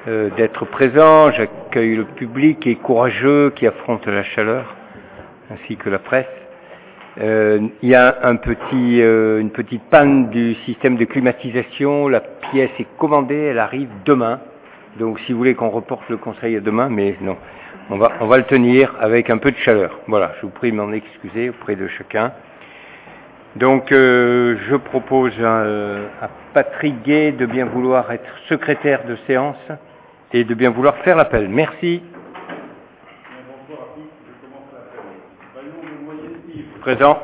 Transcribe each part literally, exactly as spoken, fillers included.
euh, d'être présent. J'accueille le public qui est courageux, qui affronte la chaleur, ainsi que la presse. Euh, il y a un petit, euh, une petite panne du système de climatisation. La pièce est commandée, elle arrive demain. Donc si vous voulez qu'on reporte le conseil à demain, mais non, on va, on va le tenir avec un peu de chaleur. Voilà, je vous prie de m'en excuser auprès de chacun. Donc euh, je propose à, à Patrick Gay de bien vouloir être secrétaire de séance et de bien vouloir faire l'appel. Merci. Bonsoir à tous, je commence l'appel. Bayon de Moyen-Yves. Présent.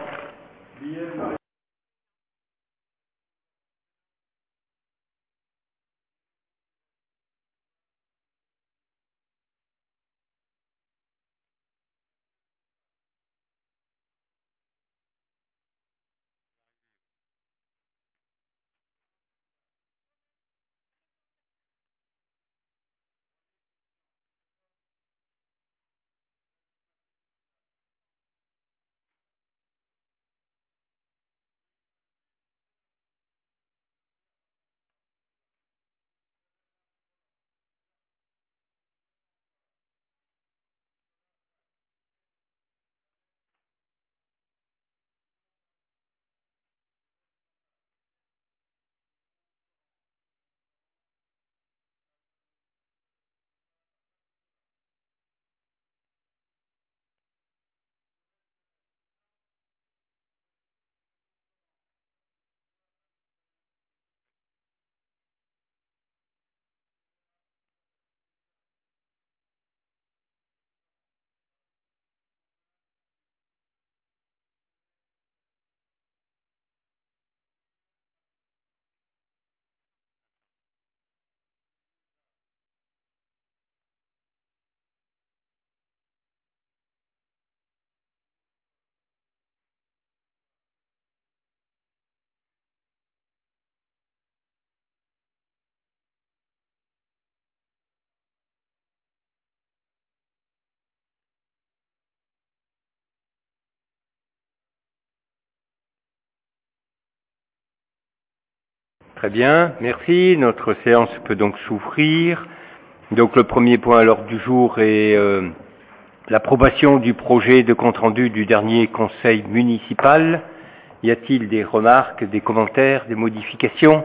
Très bien, merci. Notre séance peut donc s'ouvrir. Donc le premier point à l'ordre du jour est euh, l'approbation du projet de compte-rendu du dernier conseil municipal. Y a-t-il des remarques, des commentaires, des modifications?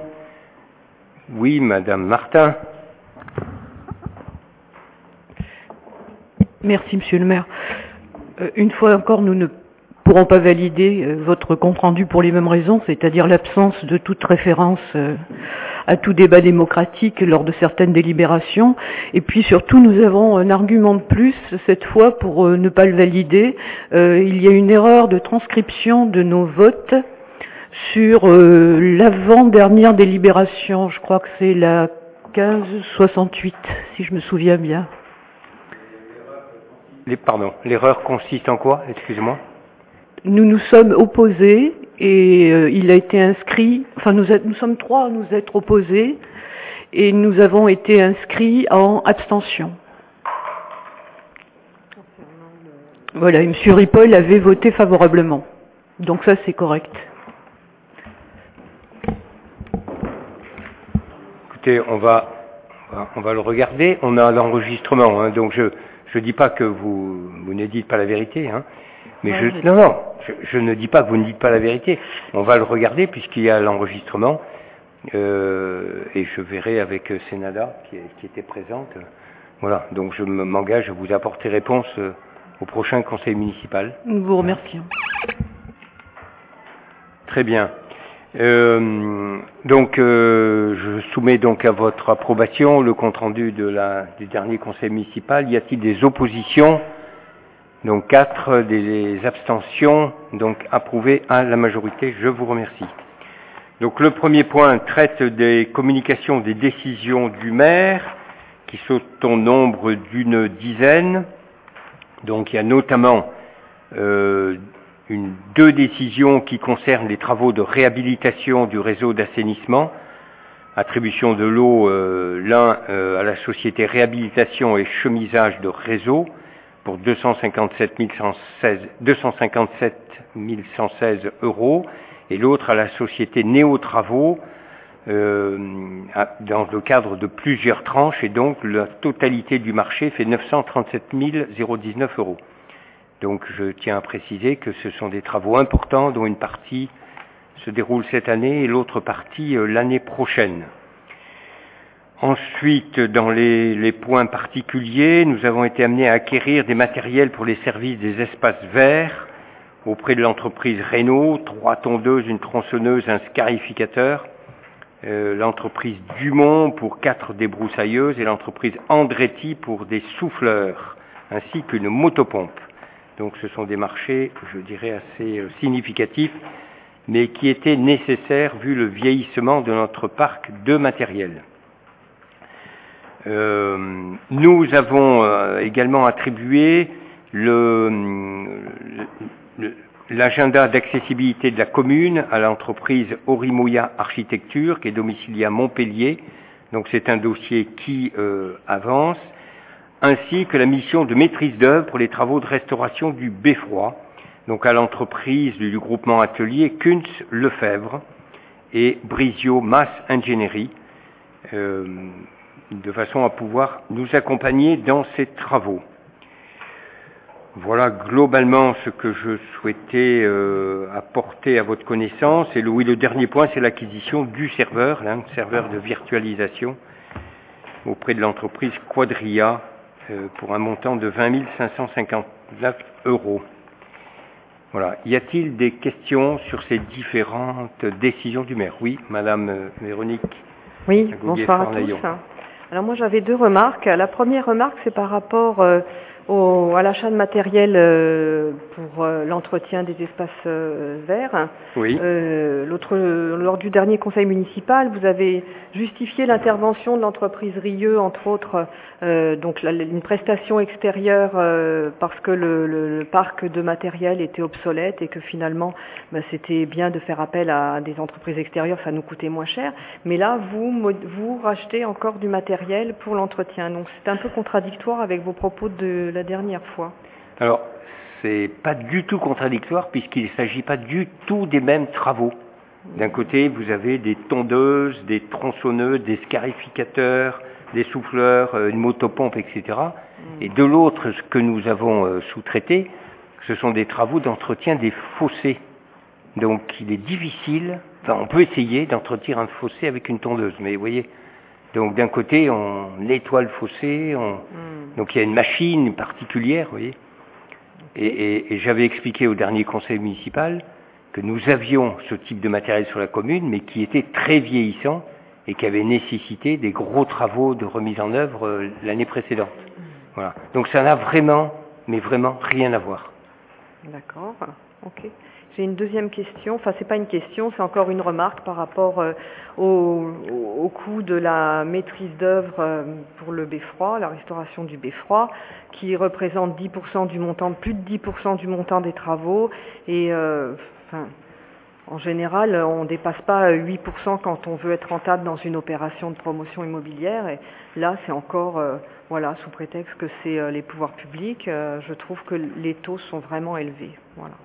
Oui, Madame Martin. Merci, Monsieur le maire. Euh, une fois encore, nous ne pourrons pas valider euh, votre compte-rendu pour les mêmes raisons, c'est-à-dire l'absence de toute référence euh, à tout débat démocratique lors de certaines délibérations. Et puis surtout, nous avons un argument de plus cette fois pour euh, ne pas le valider. Euh, il y a une erreur de transcription de nos votes sur euh, l'avant-dernière délibération. Je crois que c'est la quinze soixante-huit, si je me souviens bien. Les, pardon, l'erreur consiste en quoi? Excusez-moi. Nous nous sommes opposés et euh, il a été inscrit, enfin nous, a, nous sommes trois à nous être opposés et nous avons été inscrits en abstention. Voilà, et M. Ripoll avait voté favorablement. Donc ça c'est correct. Écoutez, on va, on va, on va le regarder. On a l'enregistrement, hein, donc je je dis pas que vous, vous ne dites pas la vérité, hein. Mais ouais, je, non, non, je, je ne dis pas que vous ne dites pas la vérité. On va le regarder puisqu'il y a l'enregistrement euh, et je verrai avec Sénada qui, qui était présente. Voilà, donc je m'engage à vous apporter réponse au prochain conseil municipal. Nous vous remercions. Très bien. Euh, donc, euh, je soumets donc à votre approbation le compte-rendu de la, du dernier conseil municipal. Y a-t-il des oppositions? Donc quatre, des abstentions, donc approuvé à la majorité. Je vous remercie. Donc le premier point traite des communications des décisions du maire, qui sont au nombre d'une dizaine. Donc il y a notamment euh, une, deux décisions qui concernent les travaux de réhabilitation du réseau d'assainissement, attribution de l'eau, euh, l'un euh, à la société réhabilitation et chemisage de réseau, pour deux cent cinquante-sept mille cent seize euros, et l'autre à la société Néo Travaux euh, dans le cadre de plusieurs tranches, et donc la totalité du marché fait neuf cent trente-sept mille dix-neuf euros. Donc je tiens à préciser que ce sont des travaux importants dont une partie se déroule cette année et l'autre partie euh, l'année prochaine. Ensuite, dans les, les points particuliers, nous avons été amenés à acquérir des matériels pour les services des espaces verts auprès de l'entreprise Renault, trois tondeuses, une tronçonneuse, un scarificateur, euh, l'entreprise Dumont pour quatre débroussailleuses et l'entreprise Andretti pour des souffleurs, ainsi qu'une motopompe. Donc ce sont des marchés, je dirais, assez euh, significatifs, mais qui étaient nécessaires vu le vieillissement de notre parc de matériel. Euh, nous avons euh, également attribué le, le, l'agenda d'accessibilité de la commune à l'entreprise Orimouya Architecture, qui est domiciliée à Montpellier. Donc c'est un dossier qui euh, avance, ainsi que la mission de maîtrise d'œuvre pour les travaux de restauration du beffroi, donc à l'entreprise du groupement atelier Kuntz Lefebvre et Brisio Mass Ingénierie, euh, de façon à pouvoir nous accompagner dans ces travaux. Voilà globalement ce que je souhaitais euh, apporter à votre connaissance. Et le, oui, le dernier point, c'est l'acquisition du serveur, là, un serveur de virtualisation auprès de l'entreprise Quadria euh, pour un montant de vingt mille cinq cent cinquante-neuf euros. Voilà. Y a-t-il des questions sur ces différentes décisions du maire? Oui, Madame euh, Véronique. Oui, bonsoir à tous. Alors moi j'avais deux remarques. La première remarque, c'est par rapport euh, au, à l'achat de matériel euh, pour euh, l'entretien des espaces euh, verts. Oui. Euh, l'autre, lors du dernier conseil municipal, vous avez justifié l'intervention de l'entreprise Rieux, entre autres, euh, donc la, une prestation extérieure euh, parce que le, le, le parc de matériel était obsolète et que finalement ben, c'était bien de faire appel à des entreprises extérieures, ça nous coûtait moins cher. Mais là, vous, vous rachetez encore du matériel pour l'entretien. Donc c'est un peu contradictoire avec vos propos de la dernière fois. Alors, c'est pas du tout contradictoire puisqu'il ne s'agit pas du tout des mêmes travaux. D'un côté, vous avez des tondeuses, des tronçonneuses, des scarificateurs, des souffleurs, une motopompe, et cetera. Et de l'autre, ce que nous avons sous-traité, ce sont des travaux d'entretien des fossés. Donc, il est difficile, enfin, on peut essayer d'entretenir un fossé avec une tondeuse, mais vous voyez, donc d'un côté, on nettoie le fossé, on... mm. donc il y a une machine particulière, vous voyez. Et, et, et j'avais expliqué au dernier conseil municipal que nous avions ce type de matériel sur la commune, mais qui était très vieillissant et qui avait nécessité des gros travaux de remise en œuvre euh, l'année précédente. Mm. Voilà. Donc ça n'a vraiment, mais vraiment rien à voir. D'accord, ok. J'ai une deuxième question, enfin c'est pas une question, c'est encore une remarque par rapport euh, au, au coût de la maîtrise d'œuvre euh, pour le beffroi, la restauration du beffroi, qui représente dix pour cent du montant, plus de dix pour cent du montant des travaux, et euh, enfin, en général on dépasse pas huit pour cent quand on veut être rentable dans une opération de promotion immobilière, et là c'est encore, euh, voilà, sous prétexte que c'est euh, les pouvoirs publics, euh, je trouve que les taux sont vraiment élevés, voilà.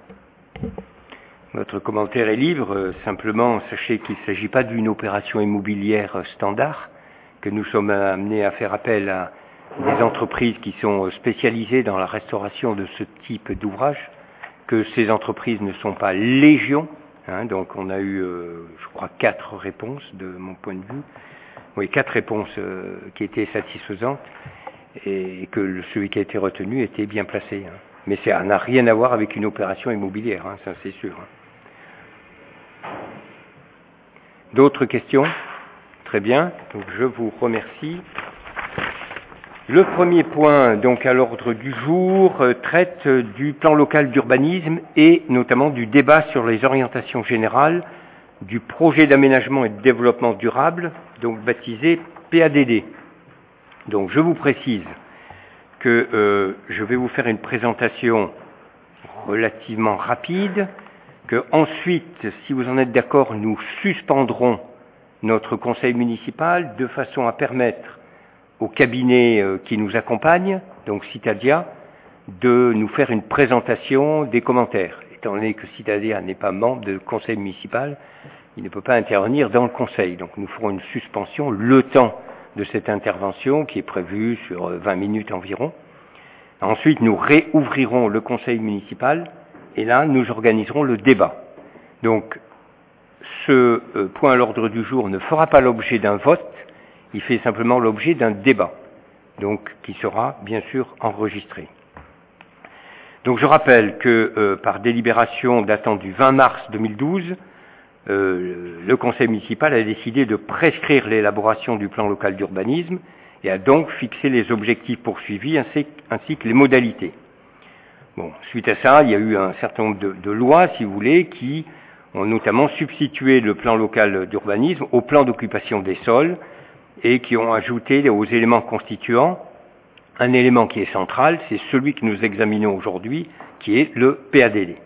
Notre commentaire est libre, simplement sachez qu'il ne s'agit pas d'une opération immobilière standard, que nous sommes amenés à faire appel à des entreprises qui sont spécialisées dans la restauration de ce type d'ouvrage, que ces entreprises ne sont pas légion, hein, donc on a eu, euh, je crois, quatre réponses de mon point de vue, oui, quatre réponses euh, qui étaient satisfaisantes, et que le, celui qui a été retenu était bien placé. Hein. Mais ça n'a rien à voir avec une opération immobilière, hein, ça c'est sûr. Hein. D'autres questions? Très bien, donc je vous remercie. Le premier point, donc à l'ordre du jour, euh, traite du plan local d'urbanisme et notamment du débat sur les orientations générales du projet d'aménagement et de développement durable, donc baptisé P A D D. Donc je vous précise que euh, je vais vous faire une présentation relativement rapide, que ensuite, si vous en êtes d'accord, nous suspendrons notre conseil municipal de façon à permettre au cabinet euh, qui nous accompagne, donc Citadia, de nous faire une présentation des commentaires. étant donné que Citadea n'est pas membre du conseil municipal, il ne peut pas intervenir dans le conseil. Donc nous ferons une suspension le temps de cette intervention qui est prévue sur vingt minutes environ. Ensuite, nous réouvrirons le conseil municipal et là, nous organiserons le débat. Donc, ce euh, point à l'ordre du jour ne fera pas l'objet d'un vote, il fait simplement l'objet d'un débat, donc qui sera bien sûr enregistré. Donc je rappelle que euh, par délibération datant du vingt mars deux mille douze, euh, le conseil municipal a décidé de prescrire l'élaboration du plan local d'urbanisme et a donc fixé les objectifs poursuivis ainsi, ainsi que les modalités. Bon, suite à ça, il y a eu un certain nombre de, de lois, si vous voulez, qui ont notamment substitué le plan local d'urbanisme au plan d'occupation des sols et qui ont ajouté aux éléments constituants un élément qui est central, c'est celui que nous examinons aujourd'hui, qui est le P A D D.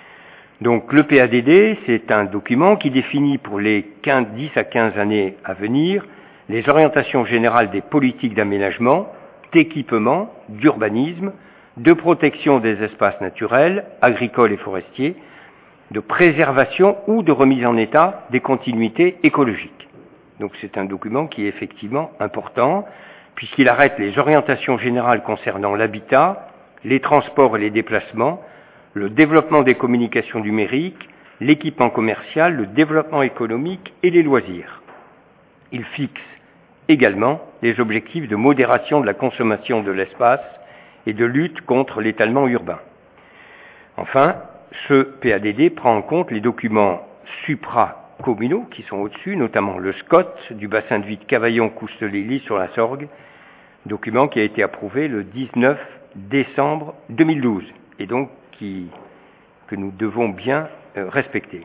Donc le P A D D, c'est un document qui définit pour les quinze, dix à quinze années à venir les orientations générales des politiques d'aménagement, d'équipement, d'urbanisme, de protection des espaces naturels, agricoles et forestiers, de préservation ou de remise en état des continuités écologiques. Donc c'est un document qui est effectivement important, puisqu'il arrête les orientations générales concernant l'habitat, les transports et les déplacements, le développement des communications numériques, l'équipement commercial, le développement économique et les loisirs. Il fixe également les objectifs de modération de la consommation de l'espace et de lutte contre l'étalement urbain. Enfin, ce P A D D prend en compte les documents supra-communaux qui sont au-dessus, notamment le S C O T du bassin de vie de Cavaillon-Coustelély sur la Sorgue, document qui a été approuvé le dix-neuf décembre deux mille douze et donc qui, que nous devons bien euh, respecter.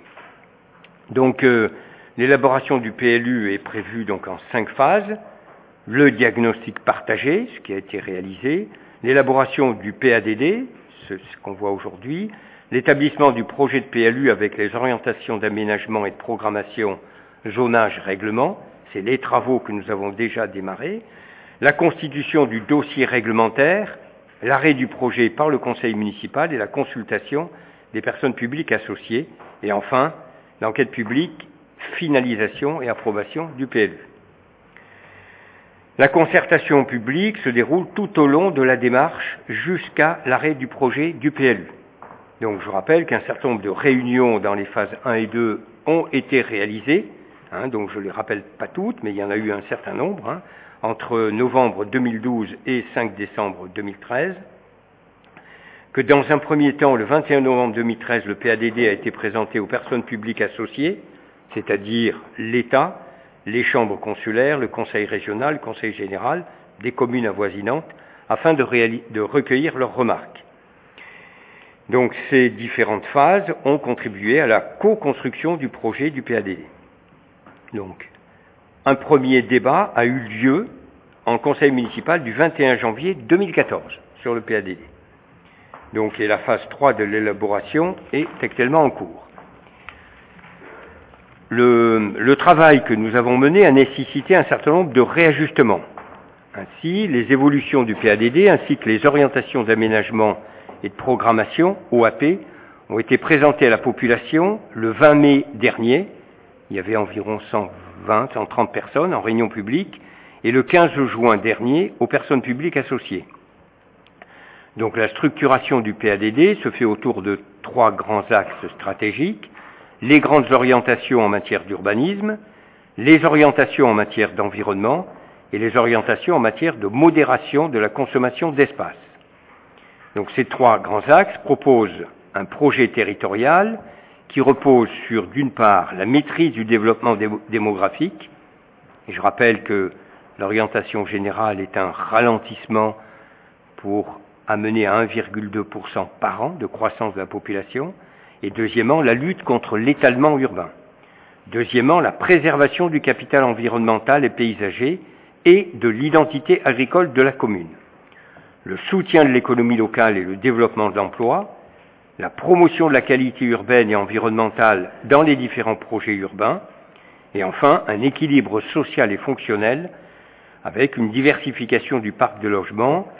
Donc euh, l'élaboration du P L U est prévue donc en cinq phases. Le diagnostic partagé, ce qui a été réalisé, l'élaboration du P A D D, ce, ce qu'on voit aujourd'hui, l'établissement du projet de P L U avec les orientations d'aménagement et de programmation, zonage, règlement, c'est les travaux que nous avons déjà démarrés, la constitution du dossier réglementaire, l'arrêt du projet par le conseil municipal et la consultation des personnes publiques associées, et enfin, l'enquête publique, finalisation et approbation du P L U. La concertation publique se déroule tout au long de la démarche jusqu'à l'arrêt du projet du P L U. Donc je rappelle qu'un certain nombre de réunions dans les phases un et deux ont été réalisées, hein, donc je ne les rappelle pas toutes, mais il y en a eu un certain nombre, hein, entre novembre deux mille douze et cinq décembre deux mille treize, que dans un premier temps, le vingt et un novembre deux mille treize, le P A D D a été présenté aux personnes publiques associées, c'est-à-dire l'État, les chambres consulaires, le conseil régional, le conseil général, des communes avoisinantes, afin de, de recueillir leurs remarques. Donc ces différentes phases ont contribué à la co-construction du projet du P A D D. Donc, un premier débat a eu lieu en conseil municipal du vingt et un janvier deux mille quatorze sur le P A D D. Donc, et la phase trois de l'élaboration est actuellement en cours. Le, le travail que nous avons mené a nécessité un certain nombre de réajustements. Ainsi, les évolutions du P A D D ainsi que les orientations d'aménagement et de programmation, O A P, ont été présentées à la population le vingt mai dernier. Il y avait environ cent vingt, cent trente personnes en réunion publique, et le quinze juin dernier aux personnes publiques associées. Donc la structuration du P A D D se fait autour de trois grands axes stratégiques: les grandes orientations en matière d'urbanisme, les orientations en matière d'environnement et les orientations en matière de modération de la consommation d'espace. Donc ces trois grands axes proposent un projet territorial qui repose sur, d'une part, la maîtrise du développement dé- démographique. Et je rappelle que l'orientation générale est un ralentissement pour amener à un virgule deux pour cent par an de croissance de la population. Et deuxièmement, la lutte contre l'étalement urbain. Deuxièmement, la préservation du capital environnemental et paysager et de l'identité agricole de la commune. Le soutien de l'économie locale et le développement de l'emploi, la promotion de la qualité urbaine et environnementale dans les différents projets urbains, et enfin un équilibre social et fonctionnel avec une diversification du parc de logements,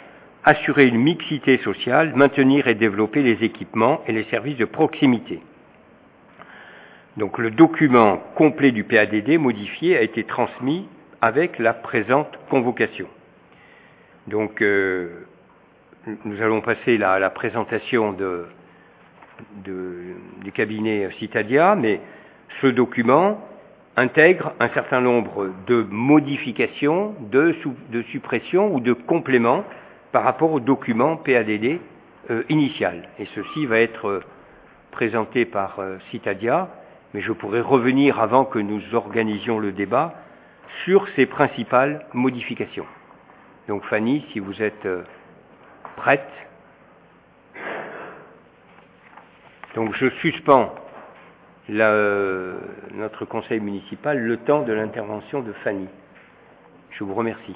assurer une mixité sociale, maintenir et développer les équipements et les services de proximité. Donc le document complet du P A D D modifié a été transmis avec la présente convocation. Donc euh, nous allons passer à la présentation de, de, du cabinet Citadia, mais ce document intègre un certain nombre de modifications, de, de suppressions ou de compléments par rapport au document P A D D euh, initial. Et ceci va être euh, présenté par euh, Citadia, mais je pourrais revenir avant que nous organisions le débat sur ces principales modifications. Donc Fanny, si vous êtes euh, prête. Donc je suspends la, euh, notre conseil municipal le temps de l'intervention de Fanny. Je vous remercie.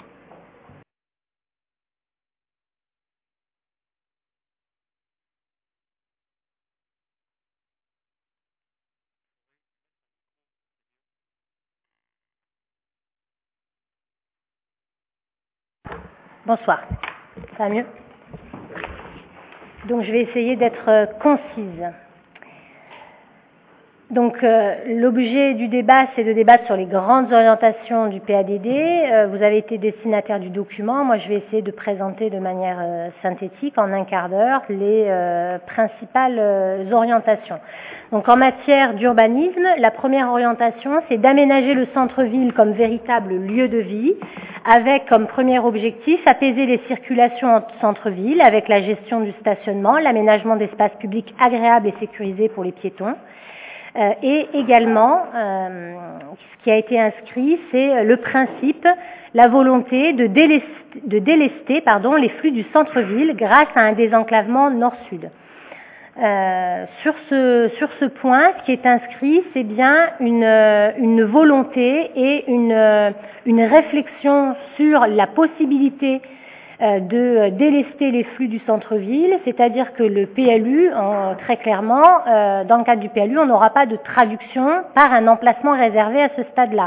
Bonsoir. Ça va mieux? Donc je vais essayer d'être concise. Donc euh, l'objet du débat, c'est de débattre sur les grandes orientations du P A D D. Euh, vous avez été destinataire du document. Moi, je vais essayer de présenter de manière euh, synthétique, en un quart d'heure, les euh, principales euh, orientations. Donc en matière d'urbanisme, la première orientation, c'est d'aménager le centre-ville comme véritable lieu de vie, avec comme premier objectif apaiser les circulations en centre-ville, avec la gestion du stationnement, l'aménagement d'espaces publics agréables et sécurisés pour les piétons. Euh, et également, euh, ce qui a été inscrit, c'est le principe, la volonté de délester, de délester pardon, les flux du centre-ville grâce à un désenclavement nord-sud. Euh, sur ce, sur ce point, ce qui est inscrit, c'est bien une, une volonté et une, une réflexion sur la possibilité de délester les flux du centre-ville, c'est-à-dire que le P L U, en, très clairement, euh, dans le cadre du P L U, on n'aura pas de traduction par un emplacement réservé à ce stade-là.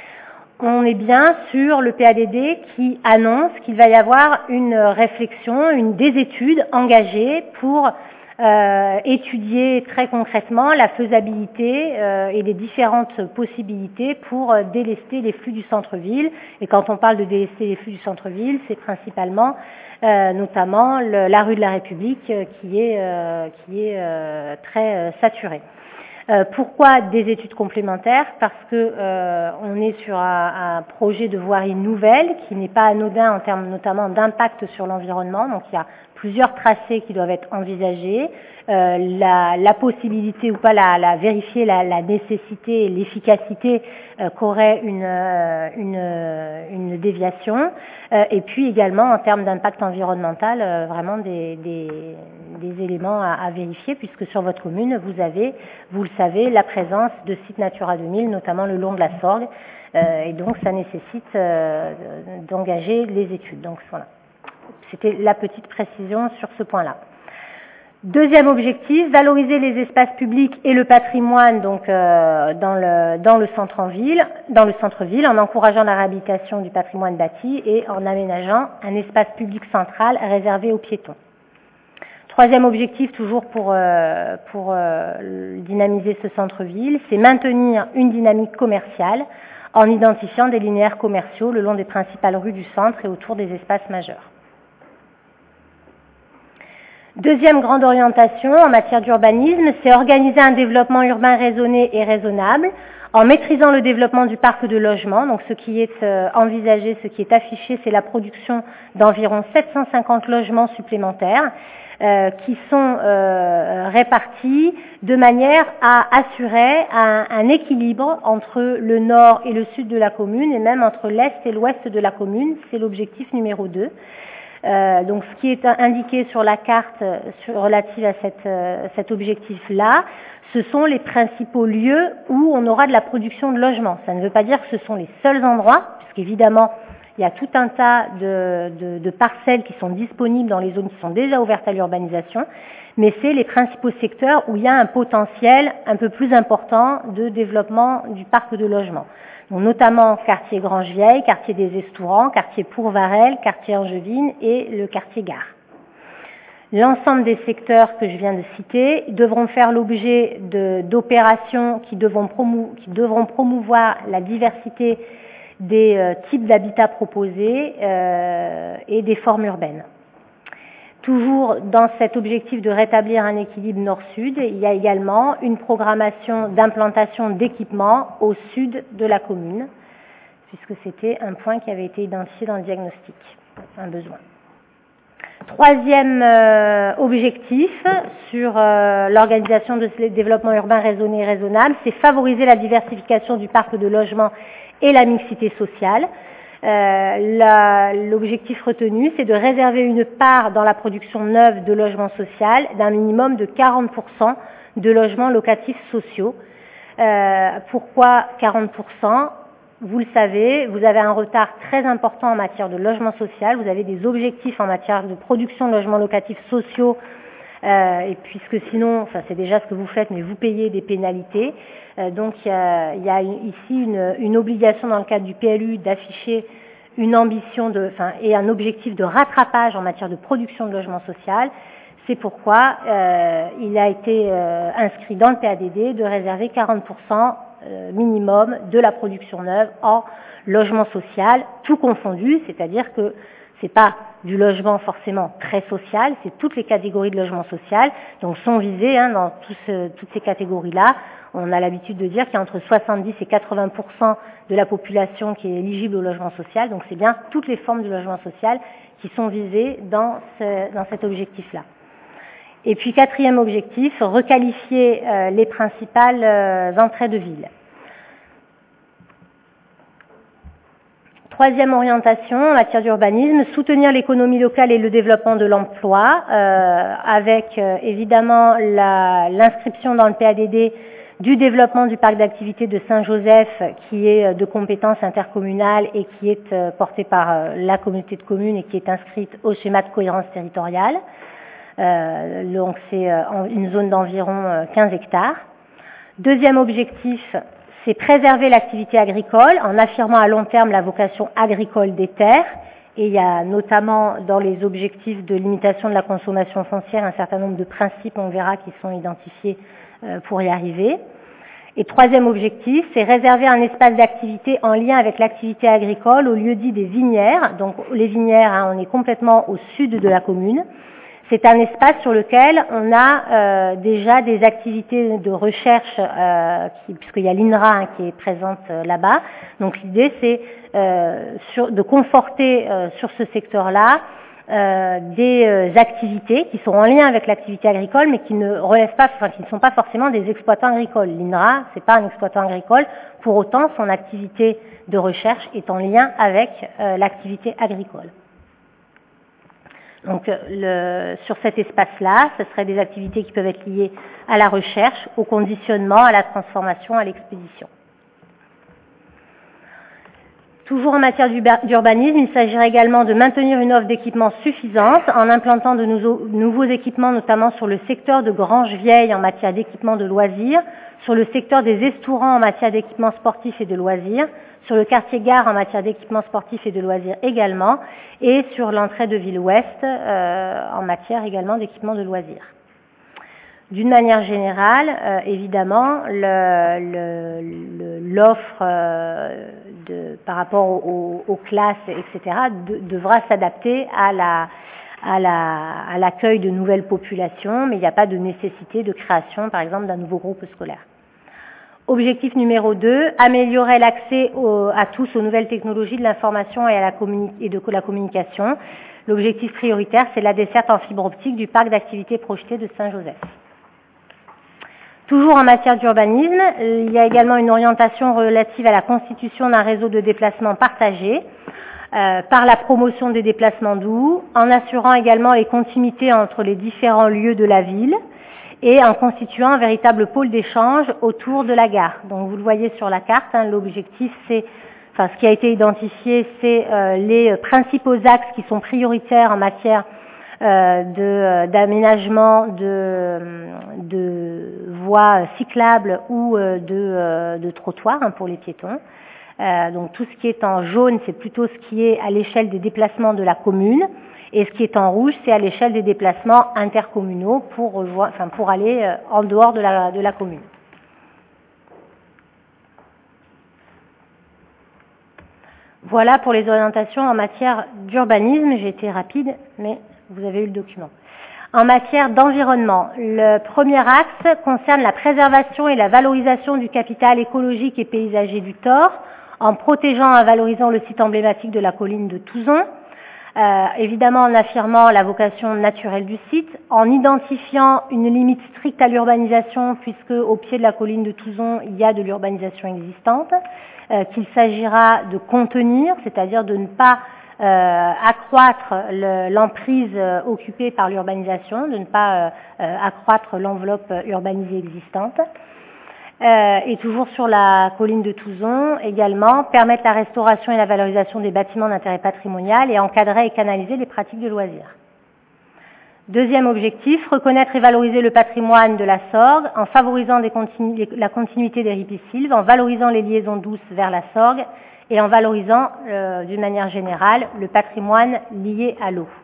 On est bien sur le P A D D qui annonce qu'il va y avoir une réflexion, une des études engagées pour euh, étudier très concrètement la faisabilité euh, et les différentes possibilités pour euh, délester les flux du centre-ville. Et quand on parle de délester les flux du centre-ville, c'est principalement euh, notamment le, la rue de la République euh, qui est, euh, qui est euh, très euh, saturée. Euh, pourquoi des études complémentaires? Parce que euh, on est sur un, un projet de voirie nouvelle qui n'est pas anodin en termes notamment d'impact sur l'environnement. Donc il y a plusieurs tracés qui doivent être envisagés. Euh, la, la possibilité ou pas, la, la vérifier la, la nécessité et l'efficacité euh, qu'aurait une, euh, une, une déviation. Euh, et puis également en termes d'impact environnemental, euh, vraiment des, des, des éléments à, à vérifier, puisque sur votre commune, vous avez, vous le savez, la présence de sites Natura deux mille, notamment le long de la Sorgue, euh, et donc ça nécessite euh, d'engager les études. Donc voilà. C'était la petite précision sur ce point-là. Deuxième objectif, valoriser les espaces publics et le patrimoine donc euh, dans le dans le centre en ville, dans le centre-ville, en encourageant la réhabilitation du patrimoine bâti et en aménageant un espace public central réservé aux piétons. Troisième objectif, toujours pour euh, pour euh, dynamiser ce centre-ville, c'est maintenir une dynamique commerciale en identifiant des linéaires commerciaux le long des principales rues du centre et autour des espaces majeurs. Deuxième grande orientation en matière d'urbanisme, c'est organiser un développement urbain raisonné et raisonnable en maîtrisant le développement du parc de logements. Donc ce qui est euh, envisagé, ce qui est affiché, c'est la production d'environ sept cent cinquante logements supplémentaires euh, qui sont euh, répartis de manière à assurer un, un équilibre entre le nord et le sud de la commune et même entre l'est et l'ouest de la commune. C'est l'objectif numéro deux. Euh, donc, ce qui est indiqué sur la carte euh, sur, relative à cette, euh, cet objectif-là, ce sont les principaux lieux où on aura de la production de logements. Ça ne veut pas dire que ce sont les seuls endroits, puisqu'évidemment, il y a tout un tas de, de, de parcelles qui sont disponibles dans les zones qui sont déjà ouvertes à l'urbanisation, mais c'est les principaux secteurs où il y a un potentiel un peu plus important de développement du parc de logements. Donc, notamment quartier Grange-Vieille, quartier des Estourans, quartier Pourvarel, quartier Angevine et le quartier Gare. L'ensemble des secteurs que je viens de citer devront faire l'objet d'opérations qui, qui devront promouvoir la diversité des euh, types d'habitats proposés euh, et des formes urbaines. Toujours dans cet objectif de rétablir un équilibre nord-sud, il y a également une programmation d'implantation d'équipements au sud de la commune, puisque c'était un point qui avait été identifié dans le diagnostic, un besoin. Troisième euh, objectif sur euh, l'organisation de ce développement urbain raisonné et raisonnable, c'est favoriser la diversification du parc de logements et la mixité sociale. Euh, l'objectif retenu, c'est de réserver une part dans la production neuve de logements sociaux d'un minimum de quarante pour cent de logements locatifs sociaux. Euh, pourquoi quarante pour cent? Vous le savez, vous avez un retard très important en matière de logement social, vous avez des objectifs en matière de production de logements locatifs sociaux, euh, et puisque sinon, enfin c'est déjà ce que vous faites, mais vous payez des pénalités. Euh, donc il y a, il y a ici une, une obligation dans le cadre du P L U d'afficher une ambition de, enfin, et un objectif de rattrapage en matière de production de logement social. C'est pourquoi euh, il a été euh, inscrit dans le P A D D de réserver quarante pour cent minimum de la production neuve en logement social, tout confondu, c'est-à-dire que c'est pas du logement forcément très social, c'est toutes les catégories de logement social, donc sont visées hein, dans tout ce, toutes ces catégories-là. On a l'habitude de dire qu'il y a entre soixante-dix et quatre-vingts pour cent de la population qui est éligible au logement social, donc c'est bien toutes les formes de logement social qui sont visées dans, ce, dans cet objectif-là. Et puis quatrième objectif, requalifier euh, les principales euh, entrées de ville. Troisième orientation en matière d'urbanisme, soutenir l'économie locale et le développement de l'emploi, euh, avec euh, évidemment l'inscription dans le P A D D du développement du parc d'activités de Saint-Joseph, qui est de compétence intercommunale et qui est euh, porté par euh, la communauté de communes et qui est inscrite au schéma de cohérence territoriale. Euh, donc c'est euh, une zone d'environ euh, quinze hectares. Deuxième objectif, c'est préserver l'activité agricole en affirmant à long terme la vocation agricole des terres. Et il y a notamment dans les objectifs de limitation de la consommation foncière un certain nombre de principes, on verra, qui sont identifiés euh, pour y arriver. Et troisième objectif, c'est réserver un espace d'activité en lien avec l'activité agricole au lieu dit des vinières. Donc les vinières, hein, on est complètement au sud de la commune. C'est un espace sur lequel on a euh, déjà des activités de recherche, euh, qui, puisqu'il y a l'I N R A hein, qui est présente euh, là-bas. Donc l'idée, c'est euh, sur, de conforter euh, sur ce secteur-là euh, des euh, activités qui sont en lien avec l'activité agricole, mais qui ne relèvent pas, enfin qui ne sont pas forcément des exploitants agricoles. L'I N R A, c'est pas un exploitant agricole. Pour autant, son activité de recherche est en lien avec euh, l'activité agricole. Donc, le, sur cet espace-là, ce seraient des activités qui peuvent être liées à la recherche, au conditionnement, à la transformation, à l'expédition. Toujours en matière d'urbanisme, il s'agirait également de maintenir une offre d'équipements suffisante en implantant de nouveaux, nouveaux équipements, notamment sur le secteur de Granges Vieilles en matière d'équipements de loisirs, sur le secteur des Estourans en matière d'équipements sportifs et de loisirs, sur le quartier Gare en matière d'équipements sportifs et de loisirs également, et sur l'entrée de Ville Ouest euh, en matière également d'équipements de loisirs. D'une manière générale, euh, évidemment, l'offre euh, par rapport aux, aux classes, et cetera, de, devra s'adapter à la à la, à l'accueil de nouvelles populations, mais il n'y a pas de nécessité de création, par exemple, d'un nouveau groupe scolaire. Objectif numéro deux, améliorer l'accès à tous aux nouvelles technologies de l'information et, à la et de la communication. L'objectif prioritaire, c'est la desserte en fibre optique du parc d'activités projeté de Saint-Joseph. Toujours en matière d'urbanisme, il y a également une orientation relative à la constitution d'un réseau de déplacements partagés euh, par la promotion des déplacements doux, en assurant également les continuités entre les différents lieux de la ville, et en constituant un véritable pôle d'échange autour de la gare. Donc vous le voyez sur la carte, hein, l'objectif c'est, enfin ce qui a été identifié, c'est euh, les principaux axes qui sont prioritaires en matière euh, de d'aménagement de, de voies cyclables ou euh, de, euh, de trottoirs hein, pour les piétons. Euh, donc tout ce qui est en jaune, c'est plutôt ce qui est à l'échelle des déplacements de la commune. Et ce qui est en rouge, c'est à l'échelle des déplacements intercommunaux pour, rejoindre, enfin, pour aller euh, en dehors de la, de la commune. Voilà pour les orientations en matière d'urbanisme. J'ai été rapide, mais vous avez eu le document. En matière d'environnement, le premier axe concerne la préservation et la valorisation du capital écologique et paysager du Thor, en protégeant et valorisant le site emblématique de la colline de Touzon, euh, évidemment en affirmant la vocation naturelle du site, en identifiant une limite stricte à l'urbanisation, puisque au pied de la colline de Touzon, il y a de l'urbanisation existante, euh, qu'il s'agira de contenir, c'est-à-dire de ne pas Euh, accroître le, l'emprise euh, occupée par l'urbanisation, de ne pas euh, euh, accroître l'enveloppe urbanisée existante. Euh, et toujours sur la colline de Touzon, également, permettre la restauration et la valorisation des bâtiments d'intérêt patrimonial et encadrer et canaliser les pratiques de loisirs. Deuxième objectif, reconnaître et valoriser le patrimoine de la Sorgue en favorisant des continu- la continuité des ripisylves, en valorisant les liaisons douces vers la Sorgue et en valorisant, euh, d'une manière générale, le patrimoine lié à l'eau.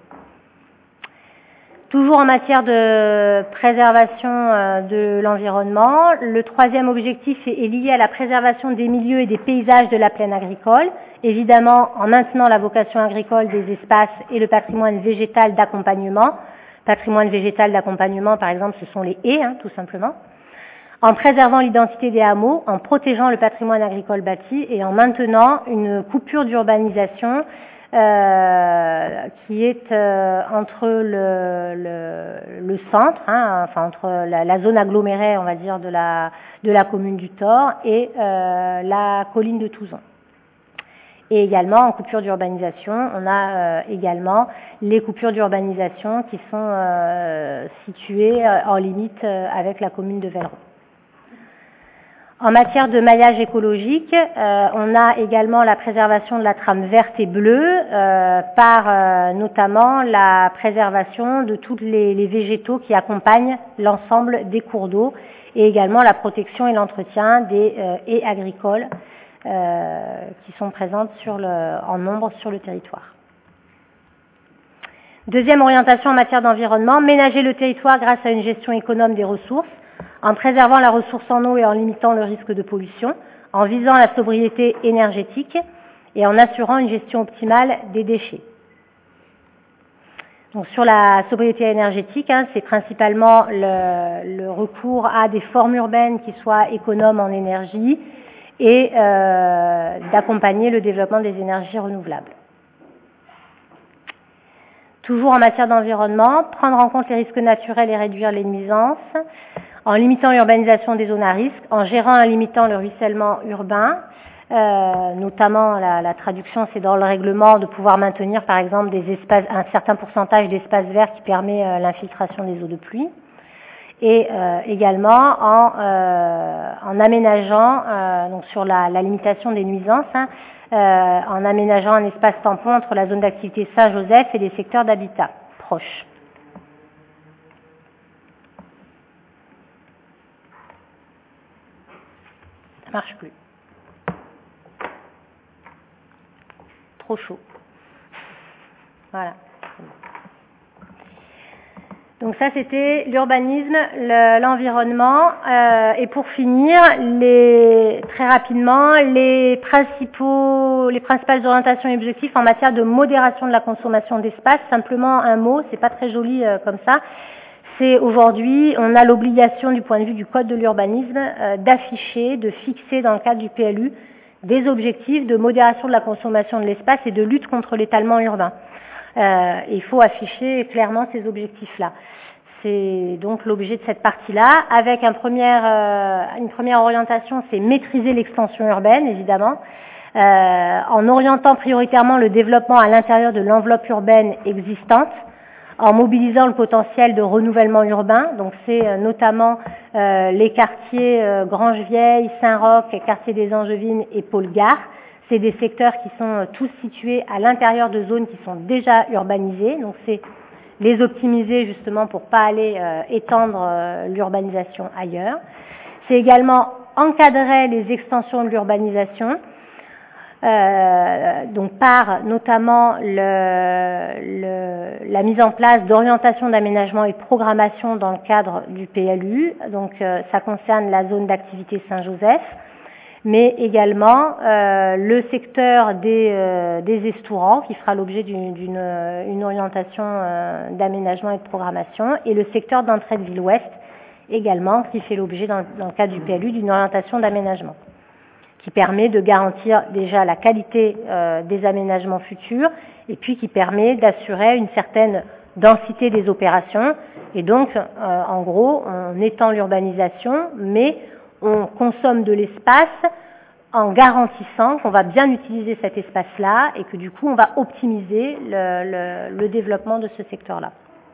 Toujours en matière de préservation euh, de l'environnement, le troisième objectif est, est lié à la préservation des milieux et des paysages de la plaine agricole, évidemment en maintenant la vocation agricole des espaces et le patrimoine végétal d'accompagnement. Patrimoine végétal d'accompagnement, par exemple, ce sont les haies, hein, tout simplement. En préservant l'identité des hameaux, en protégeant le patrimoine agricole bâti et en maintenant une coupure d'urbanisation euh, qui est euh, entre le, le, le centre, hein, enfin entre la, la zone agglomérée, on va dire, de la, de la commune du Thor et euh, la colline de Touzon. Et également, en coupure d'urbanisation, on a euh, également les coupures d'urbanisation qui sont euh, situées euh, en limite euh, avec la commune de Velleron. En matière de maillage écologique, euh, on a également la préservation de la trame verte et bleue euh, par euh, notamment la préservation de tous les, les végétaux qui accompagnent l'ensemble des cours d'eau et également la protection et l'entretien des euh, haies agricoles euh, qui sont présentes sur le, en nombre sur le territoire. Deuxième orientation en matière d'environnement, ménager le territoire grâce à une gestion économe des ressources, en préservant la ressource en eau et en limitant le risque de pollution, en visant la sobriété énergétique et en assurant une gestion optimale des déchets. Donc sur la sobriété énergétique, hein, c'est principalement le, le recours à des formes urbaines qui soient économes en énergie et euh, d'accompagner le développement des énergies renouvelables. Toujours en matière d'environnement, prendre en compte les risques naturels et réduire les nuisances, en limitant l'urbanisation des zones à risque, en gérant et en limitant le ruissellement urbain, euh, notamment la, la traduction, c'est dans le règlement de pouvoir maintenir par exemple des espaces, un certain pourcentage d'espaces verts qui permet euh, l'infiltration des eaux de pluie, et euh, également en, euh, en aménageant, euh, donc sur la, la limitation des nuisances, hein, euh, en aménageant un espace tampon entre la zone d'activité Saint-Joseph et les secteurs d'habitat proches. Ça marche plus. Trop chaud. Voilà. Donc ça, c'était l'urbanisme, le, l'environnement. Euh, et pour finir, les, très rapidement, les, principaux, les principales orientations et objectifs en matière de modération de la consommation d'espace. Simplement un mot, c'est pas très joli euh, comme ça. C'est aujourd'hui, on a l'obligation du point de vue du Code de l'urbanisme euh, d'afficher, de fixer dans le cadre du P L U des objectifs de modération de la consommation de l'espace et de lutte contre l'étalement urbain. Euh, il faut afficher clairement ces objectifs-là. C'est donc l'objet de cette partie-là. Avec un premier, euh, une première orientation, c'est maîtriser l'extension urbaine, évidemment, euh, en orientant prioritairement le développement à l'intérieur de l'enveloppe urbaine existante, en mobilisant le potentiel de renouvellement urbain. Donc c'est euh, notamment euh, les quartiers euh, Grange-Vieille, Saint-Roch, quartier des Angevines et Pôle-Gare. C'est des secteurs qui sont euh, tous situés à l'intérieur de zones qui sont déjà urbanisées. Donc c'est les optimiser justement pour pas aller euh, étendre euh, l'urbanisation ailleurs. C'est également encadrer les extensions de l'urbanisation, euh, donc par notamment le, le, la mise en place d'orientation d'aménagement et de programmation dans le cadre du P L U. Donc euh, ça concerne la zone d'activité Saint-Joseph, mais également euh, le secteur des, euh, des estourants qui fera l'objet d'une, d'une une orientation euh, d'aménagement et de programmation, et le secteur d'entrée de Ville-Ouest également qui fait l'objet dans, dans le cadre du P L U d'une orientation d'aménagement qui permet de garantir déjà la qualité euh, des aménagements futurs et puis qui permet d'assurer une certaine densité des opérations. Et donc, euh, en gros, on étend l'urbanisation, mais on consomme de l'espace en garantissant qu'on va bien utiliser cet espace-là et que du coup, on va optimiser le, le, le développement de ce secteur-là.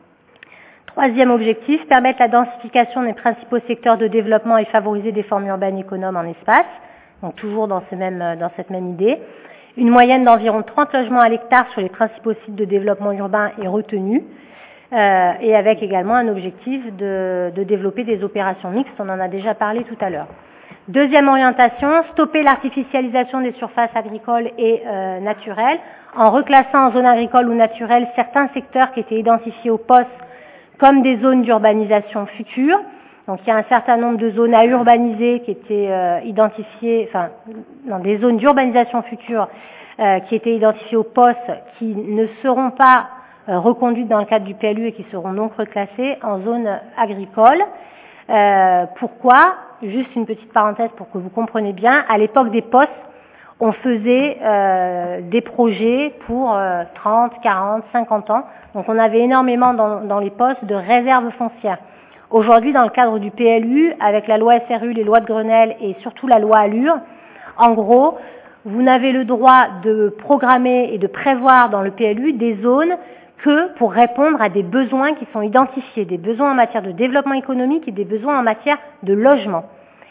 Troisième objectif, permettre la densification des principaux secteurs de développement et favoriser des formes urbaines économes en espace. Donc toujours dans, ce même, dans cette même idée. Une moyenne d'environ trente logements à l'hectare sur les principaux sites de développement urbain est retenue, euh, et avec également un objectif de, de développer des opérations mixtes, on en a déjà parlé tout à l'heure. Deuxième orientation, stopper l'artificialisation des surfaces agricoles et euh, naturelles, en reclassant en zone agricole ou naturelle certains secteurs qui étaient identifiés au P O S comme des zones d'urbanisation future. Donc il y a un certain nombre de zones à urbaniser qui étaient euh, identifiées, enfin, dans des zones d'urbanisation future euh, qui étaient identifiées au P O S, qui ne seront pas euh, reconduites dans le cadre du P L U et qui seront donc reclassées en zone agricole. Euh, pourquoi ? Juste une petite parenthèse pour que vous compreniez bien. À l'époque des P O S, on faisait euh, des projets pour euh, trente, quarante, cinquante ans. Donc on avait énormément dans, dans les P O S de réserves foncières. Aujourd'hui, dans le cadre du P L U, avec la loi S R U, les lois de Grenelle et surtout la loi Allure, en gros, vous n'avez le droit de programmer et de prévoir dans le P L U des zones que pour répondre à des besoins qui sont identifiés, des besoins en matière de développement économique et des besoins en matière de logement.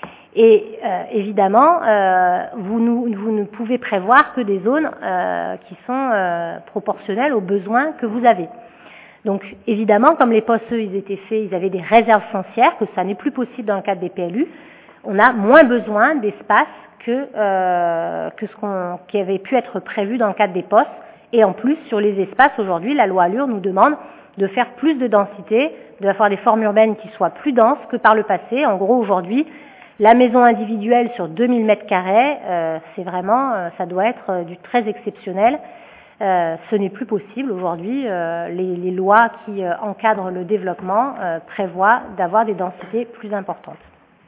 Et euh, évidemment, euh, vous, nous, vous ne pouvez prévoir que des zones euh, qui sont euh, proportionnelles aux besoins que vous avez. Donc évidemment, comme les P O S, eux, ils étaient faits, ils avaient des réserves foncières, que ça n'est plus possible dans le cadre des P L U, on a moins besoin d'espace que, euh, que ce qu'on, qui avait pu être prévu dans le cadre des P O S. Et en plus, sur les espaces, aujourd'hui, la loi Allure nous demande de faire plus de densité, de faire des formes urbaines qui soient plus denses que par le passé. En gros, aujourd'hui, la maison individuelle sur deux mille mètres carrés, euh, c'est vraiment, euh, ça doit être euh, du très exceptionnel. Euh, ce n'est plus possible aujourd'hui. Euh, les, les lois qui euh, encadrent le développement euh, prévoient d'avoir des densités plus importantes.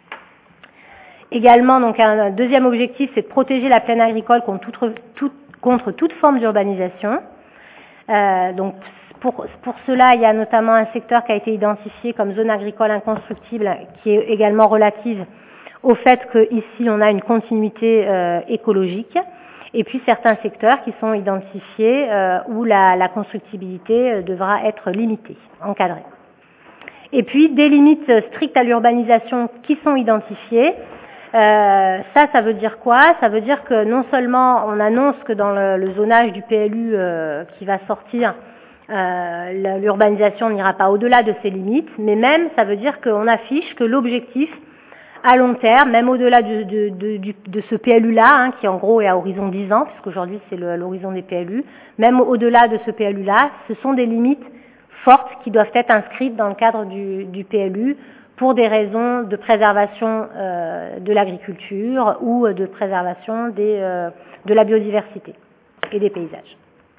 Également, donc un deuxième objectif, c'est de protéger la plaine agricole contre toute, toute, contre toute forme d'urbanisation. Euh, donc pour, pour cela, il y a notamment un secteur qui a été identifié comme zone agricole inconstructible, qui est également relative au fait qu'ici on a une continuité euh, écologique. Et puis certains secteurs qui sont identifiés euh, où la, la constructibilité euh, devra être limitée, encadrée. Et puis des limites strictes à l'urbanisation qui sont identifiées. Euh, ça, ça veut dire quoi ? Ça veut dire que non seulement on annonce que dans le, le zonage du P L U euh, qui va sortir, euh, l'urbanisation n'ira pas au-delà de ces limites, mais même ça veut dire qu'on affiche que l'objectif à long terme, même au-delà de, de, de, de, de ce P L U-là, hein, qui en gros est à horizon dix ans, puisqu'aujourd'hui c'est le, l'horizon des P L U, même au-delà de ce P L U-là, ce sont des limites fortes qui doivent être inscrites dans le cadre du, du P L U pour des raisons de préservation euh, de l'agriculture ou de préservation des, euh, de la biodiversité et des paysages.